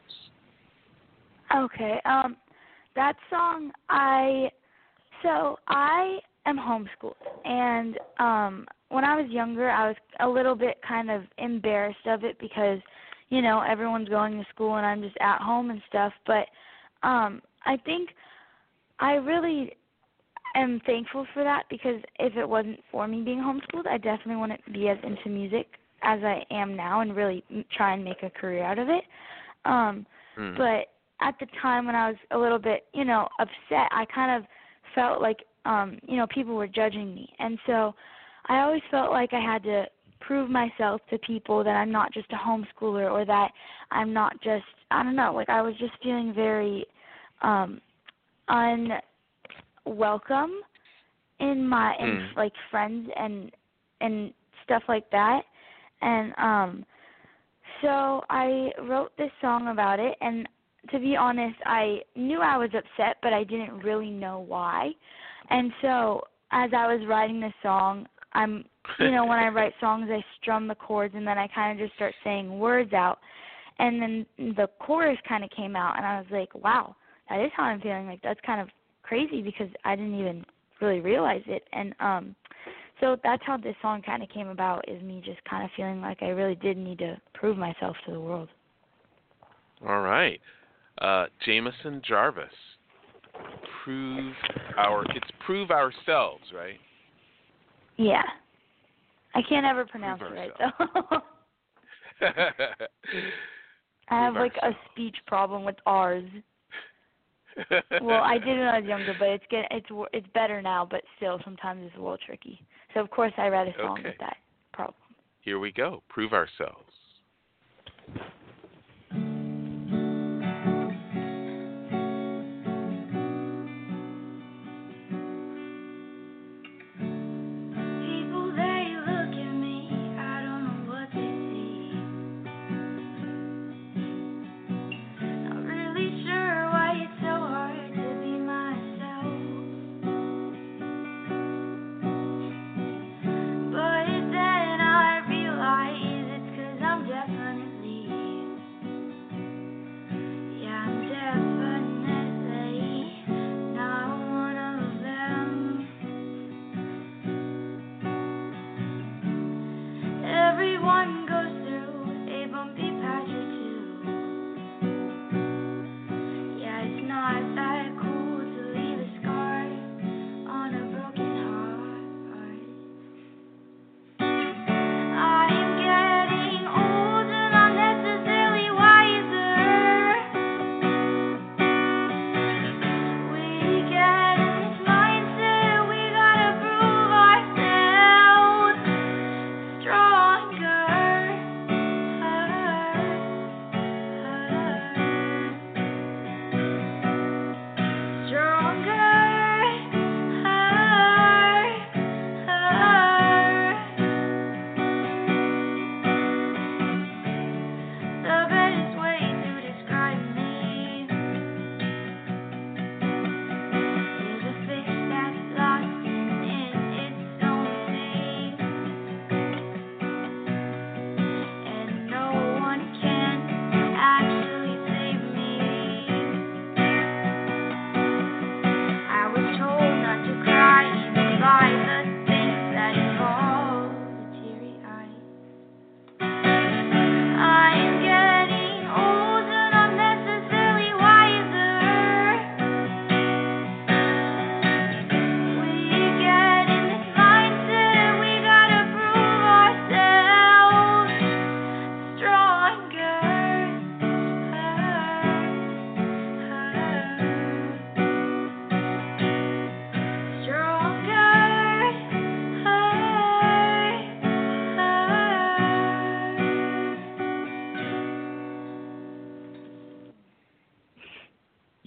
Okay. Um, that song, I so I am homeschooled, and um, when I was younger, I was a little bit kind of embarrassed of it because, you know, everyone's going to school and I'm just at home and stuff. But um, I think I really am thankful for that, because if it wasn't for me being homeschooled, I definitely wouldn't be as into music as I am now and really m- try and make a career out of it. Um, Mm. But at the time when I was a little bit, you know, upset, I kind of felt like, um, you know, people were judging me. And so I always felt like I had to prove myself to people that I'm not just a homeschooler, or that I'm not just, I don't know, like I was just feeling very um, un... welcome in my in Mm. like friends and and stuff like that. And um so I wrote this song about it, and to be honest, I knew I was upset, but I didn't really know why. And so as I was writing this song, I'm you know, when I write songs, I strum the chords and then I kind of just start saying words out. And then the chorus kind of came out, and I was like, wow, that is how I'm feeling. Like, that's kind of crazy, because I didn't even really realize it. And um so that's how this song kind of came about, is me just kind of feeling like I really did need to prove myself to the world. All right. Uh, Jameson Jarvis. Prove our it's prove ourselves, right? Yeah. I can't ever pronounce Prove it right, though. I have, Prove like, a ourselves. speech problem with R's. Well, I did when I was younger, but it's get, it's it's better now, but still sometimes it's a little tricky. So, of course, I read a song Okay. with that problem. Here we go. Prove ourselves. People, they look at me, I don't know what they see. Not really sure why it's so hard to be myself. But then I realize it's 'cause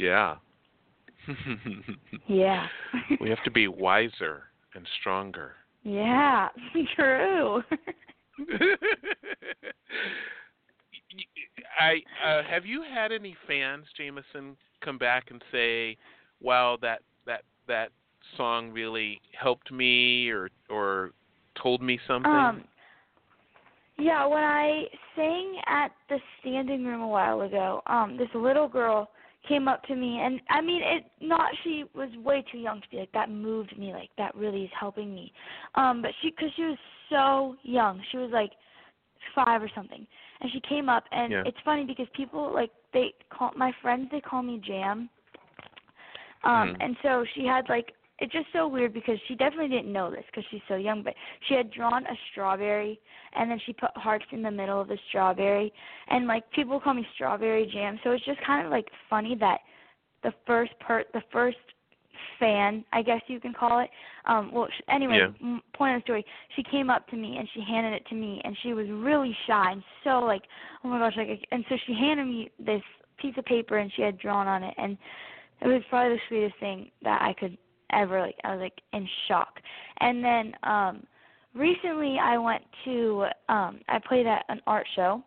Yeah. Yeah. We have to be wiser and stronger. Yeah, true. I uh, have you had any fans, Jameson, come back and say, "Wow, that that that song really helped me," or or told me something? Um, yeah, when I sang at the standing room a while ago, um, this little girl came up to me, and I mean, it not she was way too young to be like that. Moved me, like that really is helping me. Um, but she, because she was so young, she was like five or something, and she came up, and Yeah. it's funny because people like they call my friends they call me Jam. Um, Mhm. and so she had like it's just so weird because she definitely didn't know this because she's so young, but she had drawn a strawberry and then she put hearts in the middle of the strawberry, and like people call me Strawberry Jam. So it's just kind of like funny that the first per the first fan, I guess you can call it. Um, well, sh- anyway, Yeah. m- point of the story, she came up to me and she handed it to me, and she was really shy and so like, oh my gosh, like, and so she handed me this piece of paper and she had drawn on it, and it was probably the sweetest thing that I could ever, like, I was like in shock. And then um recently I went to um I played at an art show.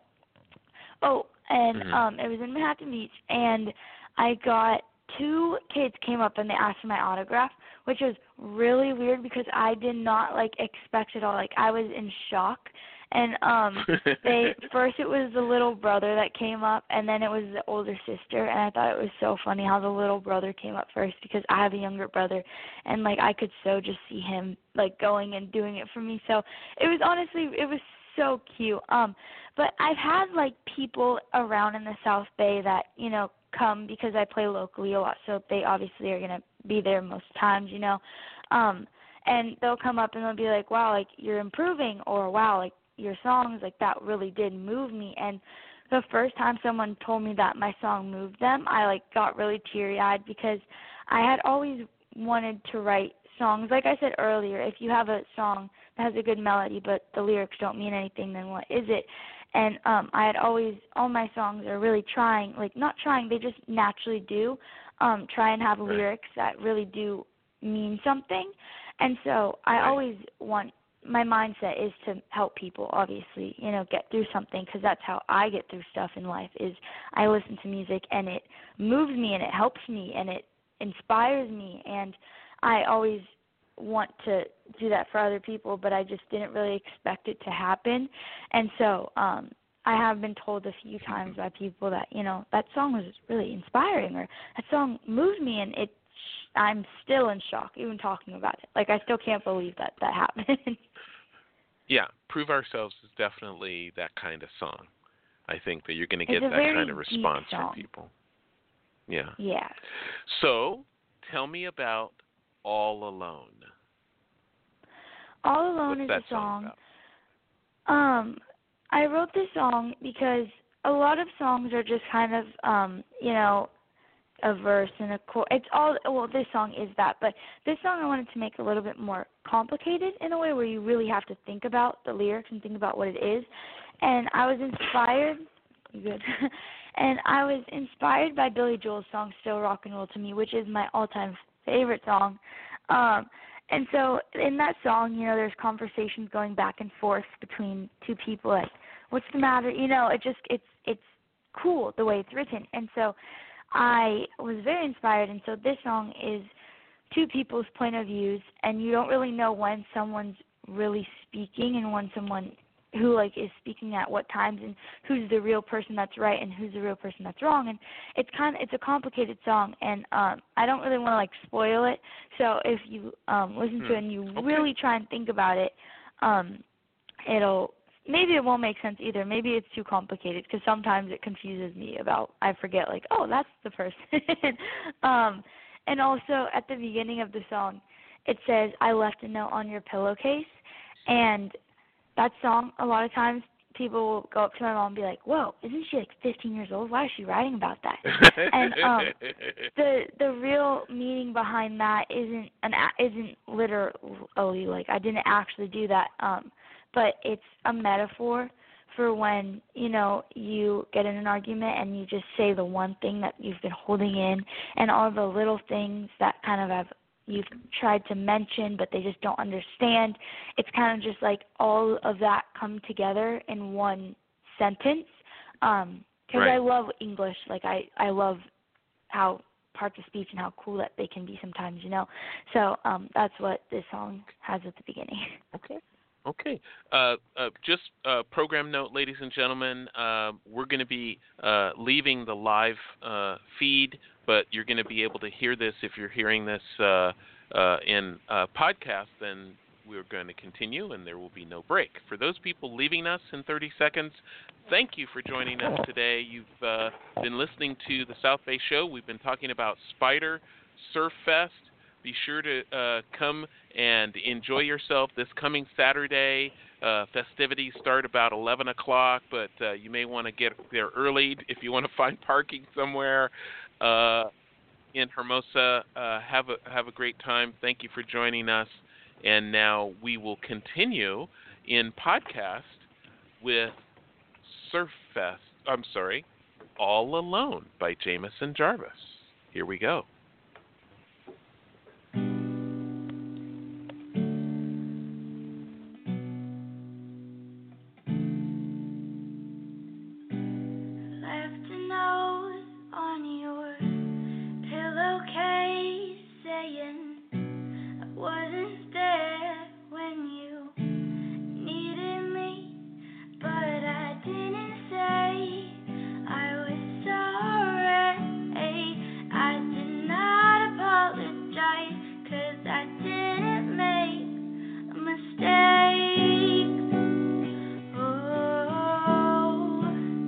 Oh, and Mhm. um it was in Manhattan Beach, and I got two kids came up and they asked for my autograph, which was really weird because I did not like expect it all. Like I was in shock. And um they first it was the little brother that came up, and then it was the older sister, and I thought it was so funny how the little brother came up first because I have a younger brother, and like I could so just see him like going and doing it for me. So it was honestly it was so cute. Um but I've had like people around in the South Bay that, you know, come because I play locally a lot, so they obviously are gonna be there most times, you know. Um and they'll come up and they'll be like, wow, like you're improving, or wow, like your songs, like that really did move me. And the first time someone told me that my song moved them, I like got really teary-eyed because I had always wanted to write songs. Like I said earlier, if you have a song that has a good melody but the lyrics don't mean anything, then what is it? And um I had always, all my songs are really trying, like not trying, they just naturally do um try and have Right. lyrics that really do mean something. And so I Right. always want, my mindset is to help people, obviously, you know, get through something, because that's how I get through stuff in life, is I listen to music and it moves me and it helps me and it inspires me, and I always want to do that for other people, but I just didn't really expect it to happen. And so um I have been told a few times by people that, you know, that song was really inspiring, or that song moved me, and it I'm still in shock even talking about it. Like I still can't believe that that happened. Yeah, Prove Ourselves is definitely that kind of song. I think that you're going to get It's a that very kind of deep response from song. people. Yeah. Yeah. So, tell me about All Alone. All Alone What's is that a song. about? Um, I wrote this song because a lot of songs are just kind of, um, you know, a verse and a chorus. It's all, well, this song is that, but this song I wanted to make a little bit more complicated in a way where you really have to think about the lyrics and think about what it is. And I was inspired, you good? And I was inspired by Billy Joel's song Still Rock and Roll to Me, which is my all-time favorite song. Um, and so in that song, you know, there's conversations going back and forth between two people, like, what's the matter? You know, it just, it's, it's cool the way it's written. And so I was very inspired, and so this song is two people's point of views, and you don't really know when someone's really speaking and when someone who like is speaking at what times, and who's the real person that's right and who's the real person that's wrong. And it's kind of, it's a complicated song, and um I don't really want to like spoil it. So if you um listen to it and you Okay. really try and think about it, um it'll, maybe it won't make sense either. Maybe it's too complicated, because sometimes it confuses me about, I forget, like, oh, that's the person. um, and also at the beginning of the song, it says, I left a note on your pillowcase. And that song, a lot of times people will go up to my mom and be like, whoa, isn't she like fifteen years old? Why is she writing about that? And um, the the real meaning behind that isn't an a- isn't literally, like, I didn't actually do that. Um, but it's a metaphor for when, you know, you get in an argument and you just say the one thing that you've been holding in, and all the little things that kind of have you've tried to mention but they just don't understand. It's kind of just like all of that come together in one sentence. Um, because Right. I love English. Like I, I love how parts of speech and how cool that they can be sometimes, you know. So um, that's what this song has at the beginning. Okay. Okay. Uh, uh, just uh, program note, ladies and gentlemen, uh, we're going to be uh, leaving the live uh, feed, but you're going to be able to hear this if you're hearing this uh, uh, in uh, podcast, then we're going to continue and there will be no break. For those people leaving us in thirty seconds, thank you for joining us today. You've uh, been listening to the South Bay Show. We've been talking about Spider Surf Fest. Be sure to uh, come and enjoy yourself this coming Saturday. Uh, festivities start about eleven o'clock, but uh, you may want to get there early if you want to find parking somewhere uh, in Hermosa. Uh, have a have a great time. Thank you for joining us. And now we will continue in podcast with Surf Fest. I'm sorry, All Alone by Jameson Jarvis. Here we go. Left a note on your pillowcase saying I wasn't there when you needed me, but I didn't say I was sorry. I did not apologize 'cause I didn't make a mistake. Oh,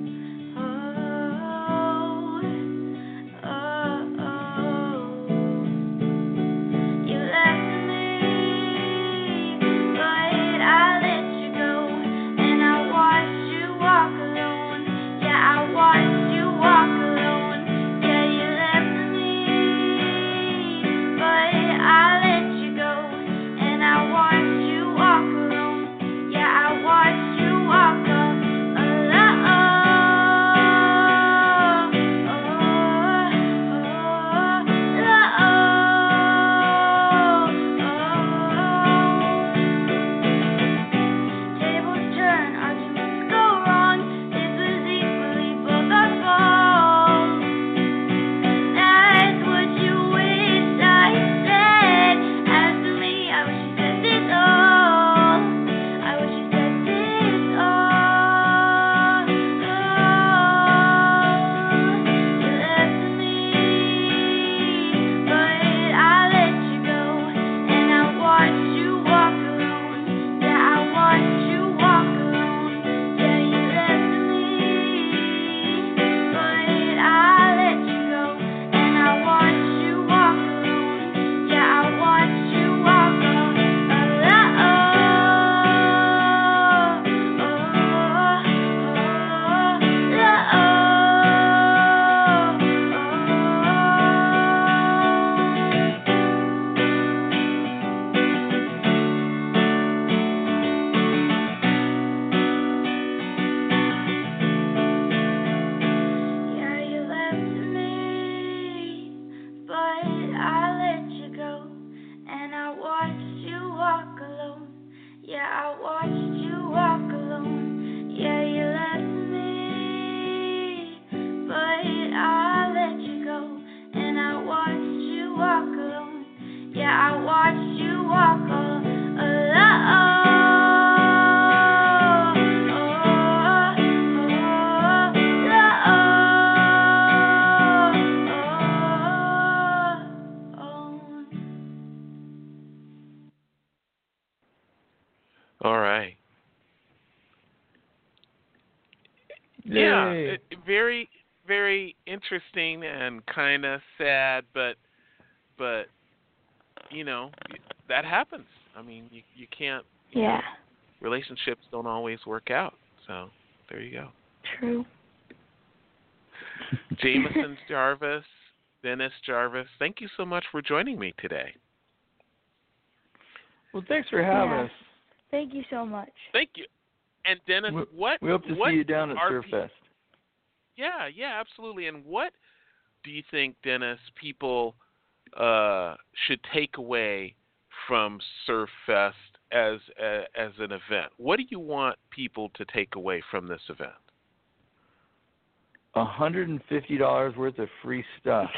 oh, oh, oh. You left me, but I let you go, and I watched you walk alone. Yeah, I watched you walk alone. Yeah, you left me, but I let you go, and I watched you walk alone. Yeah, I watched you walk alone. Tables turn, arguments go wrong. This was equally both our fault. That's what you wished I said. As for me, I wish you said this all. I wish you said this all. You left me, but I let you go, and I watched you walk alone. Yeah, I watched you walk alone. Yeah, you left me, but I let you go, and I watched you walk alone. Yeah, I watched you walk alone. Yeah, you left me, but I let you go, and I watched you walk alone. Yeah, I watched you walk alone. Yeah, you left me, but I let you go, and I watched you walk alone. Yeah, I watched you walk alone. All right. Yeah, Yay. it, very, very interesting and kind of sad, but, but, you know, that happens. I mean, you you can't. You Yeah, know, relationships don't always work out. So there you go. true. Jameson Jarvis, Dennis Jarvis, thank you so much for joining me today. Well, thanks for having Yeah. us. Thank you so much. Thank you. and Dennis, we, what we hope to what see you down at are Surf Fest. Yeah, yeah, absolutely. And what do you think, Dennis, people uh, should take away from Surf Fest as a, as an event? What do you want people to take away from this event? one hundred fifty dollars worth of free stuff.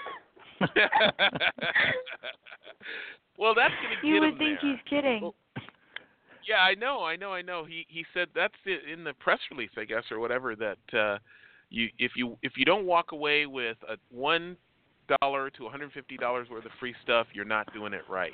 Well, that's going to get You would him think there. he's kidding. Well, yeah, I know, I know, I know. He he said that's it in the press release, I guess, or whatever. That uh, you if you if you don't walk away with a one dollar to one hundred fifty dollars worth of free stuff, you're not doing it right.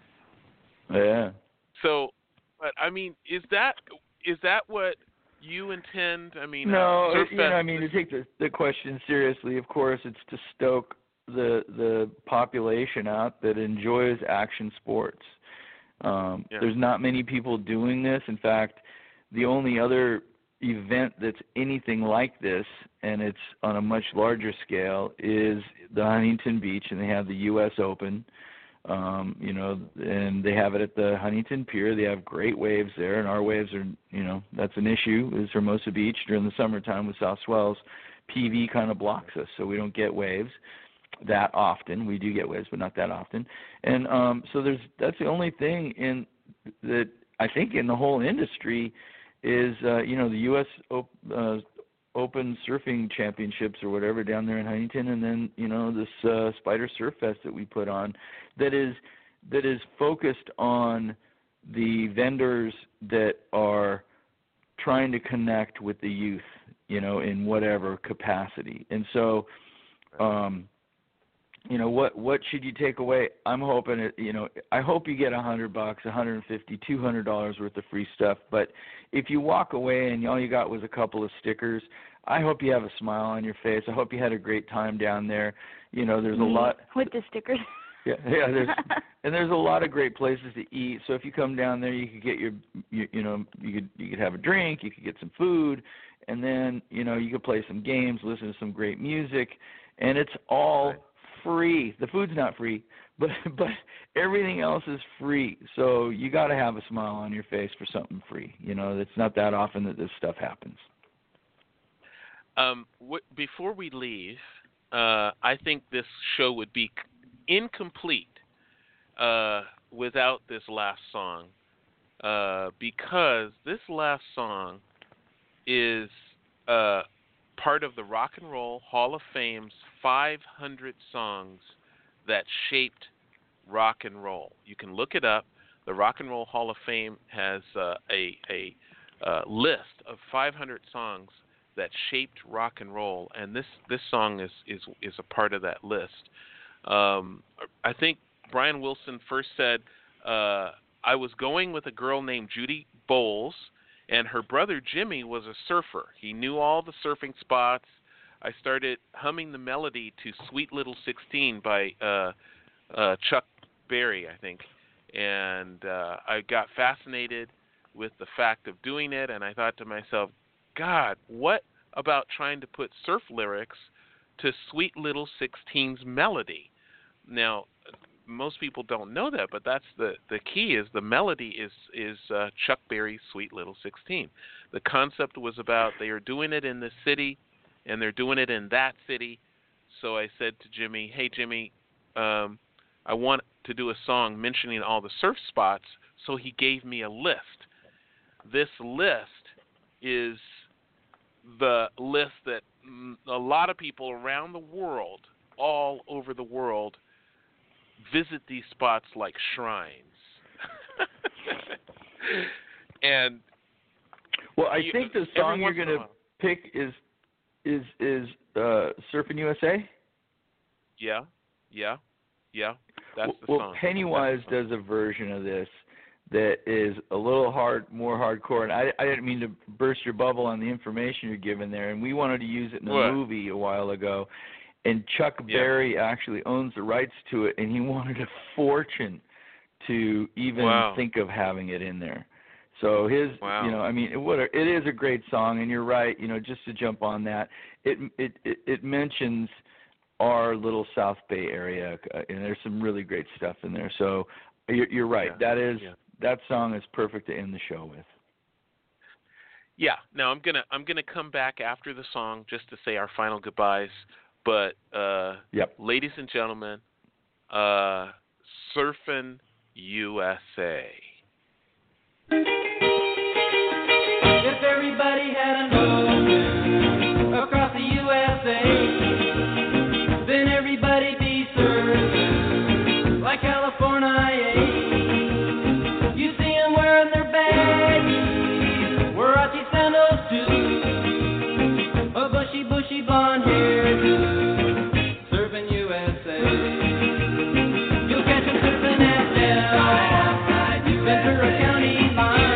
Yeah. So, but I mean, is that is that what you intend? I mean, no, uh, Surf you know, Fest I mean, to take the, the question seriously, of course, it's to stoke the the population out that enjoys action sports. Um, Yeah. There's not many people doing this. In fact, the only other event that's anything like this, and it's on a much larger scale, is the Huntington Beach, and they have the U S Open. Um, you know, and they have it at the Huntington Pier. They have great waves there, and our waves are, you know, that's an issue. Is Hermosa Beach during the summertime with South Swells, P V kind of blocks us, so we don't get waves that often. We do get waves, but not that often. And um, so there's that's the only thing in that I think in the whole industry is, uh, you know, the U S Op- uh, Open Surfing Championships or whatever down there in Huntington, and then, you know, this uh, Spider Surf Fest that we put on that is that is focused on the vendors that are trying to connect with the youth, you know, in whatever capacity. And so, um, you know, what what should you take away? I'm hoping it, you know, I hope you get a hundred bucks, a hundred and fifty, two hundred dollars worth of free stuff. But if you walk away and all you got was a couple of stickers, I hope you have a smile on your face. I hope you had a great time down there. You know, there's a Me, lot with the stickers. Yeah, yeah. There's and there's a lot of great places to eat. So if you come down there, you could get your, you, you know, you could you could have a drink, you could get some food, and then, you know, you could play some games, listen to some great music, and it's all Right. free. The food's not free, but but everything else is free. So you got to have a smile on your face for something free. You know, it's not that often that this stuff happens. Um, w- before we leave, uh, I think this show would be c- incomplete uh, without this last song, uh, because this last song is uh, part of the Rock and Roll Hall of Fame's five hundred songs that shaped rock and roll. You can look it up. The Rock and Roll Hall of Fame has uh, a, a uh, list of five hundred songs that shaped rock and roll, and this, this song is, is is a part of that list. Um, I think Brian Wilson first said, uh, I was going with a girl named Judy Bowles, and her brother Jimmy was a surfer. He knew all the surfing spots. I started humming the melody to Sweet Little sixteen by uh, uh, Chuck Berry, I think, and uh, I got fascinated with the fact of doing it, and I thought to myself, God, what about trying to put surf lyrics to Sweet Little sixteen's melody? Now, most people don't know that, but that's the, the key is the melody is, is uh, Chuck Berry's Sweet Little sixteen. The concept was about they are doing it in this city, and they're doing it in that city. So I said to Jimmy, hey, Jimmy, um, I want to do a song mentioning all the surf spots, so he gave me a list. This list is the list that mm, a lot of people around the world, all over the world, visit these spots like shrines. And Well, I you, think the every song you're once in going a to while- pick is is is uh, Surfing U S A. Yeah, yeah, yeah. That's the well, song. Pennywise That's the song. does a version of this that is a little hard, more hardcore. And I, I didn't mean to burst your bubble on the information you're giving there. And we wanted to use it in a What? movie a while ago. And Chuck Yeah. Berry actually owns the rights to it, and he wanted a fortune to even Wow. think of having it in there. So his, Wow. you know, I mean, it, what a, it is a great song, and you're right. You know, just to jump on that, it it it, it mentions our little South Bay area, uh, and there's some really great stuff in there. So you're, you're right. Yeah. That is Yeah. that song is perfect to end the show with. Yeah. Now I'm gonna I'm gonna come back after the song just to say our final goodbyes. But uh, Yep. ladies and gentlemen, uh, Surfin' U S A. If everybody had an ocean across the U S A, then everybody'd be surfing like California. You see 'em wearing their baggies, Warachi sandals too, a bushy, bushy blonde hairdo, surfing U S A. You'll catch 'em surfing at Del, Ventura County line.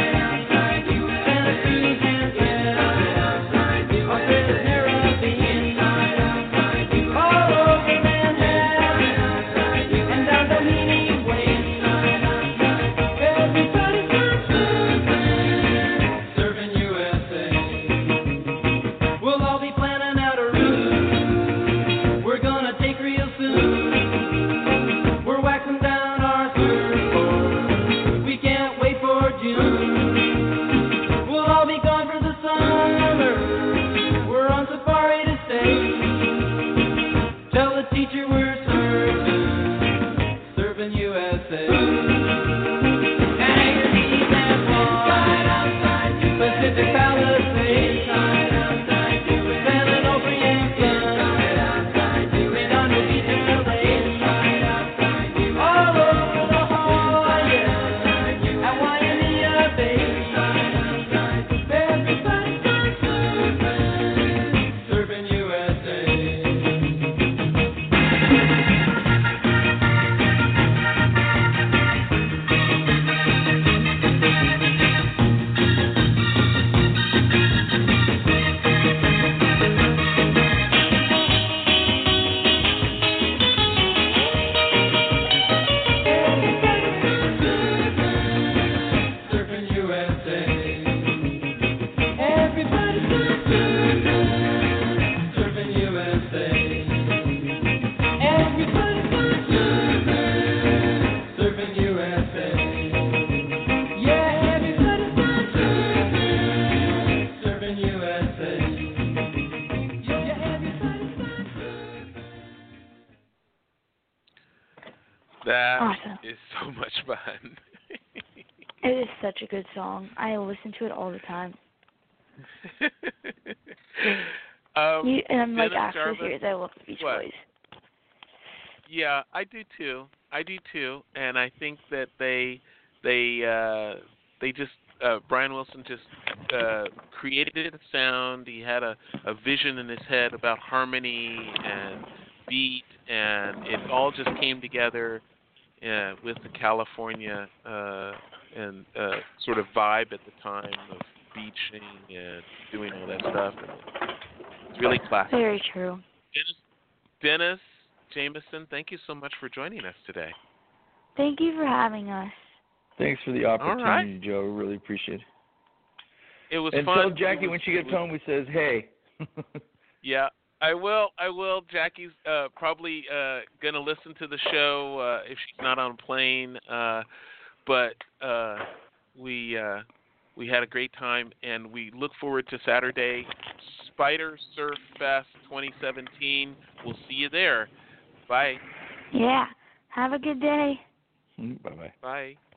That Awesome. is so much fun. It is such a good song. I listen to it all the time. um, You, and like Dennis after Jarvis, series, I love the Beach what? Boys. Yeah, I do too. I do too, and I think that they they uh, they just uh, Brian Wilson just uh, created a sound. He had a, a vision in his head about harmony and beat, and it all just came together uh, with the California uh, and uh, sort of vibe at the time of beaching and doing all that stuff. And it's really classic. Very true. Dennis, Dennis Jameson, thank you so much for joining us today. Thank you for having us. Thanks for the opportunity, right. Joe. Really appreciate it. It was And fun. tell Jackie It was- when she gets it was- home, we says, hey. Yeah, I will. I will. Jackie's uh, probably uh, going to listen to the show uh, if she's not on a plane. Uh, but uh, we uh, we had a great time, and we look forward to Saturday, Spider Surf Fest twenty seventeen. We'll see you there. Bye. Yeah. Have a good day. Bye-bye. Bye.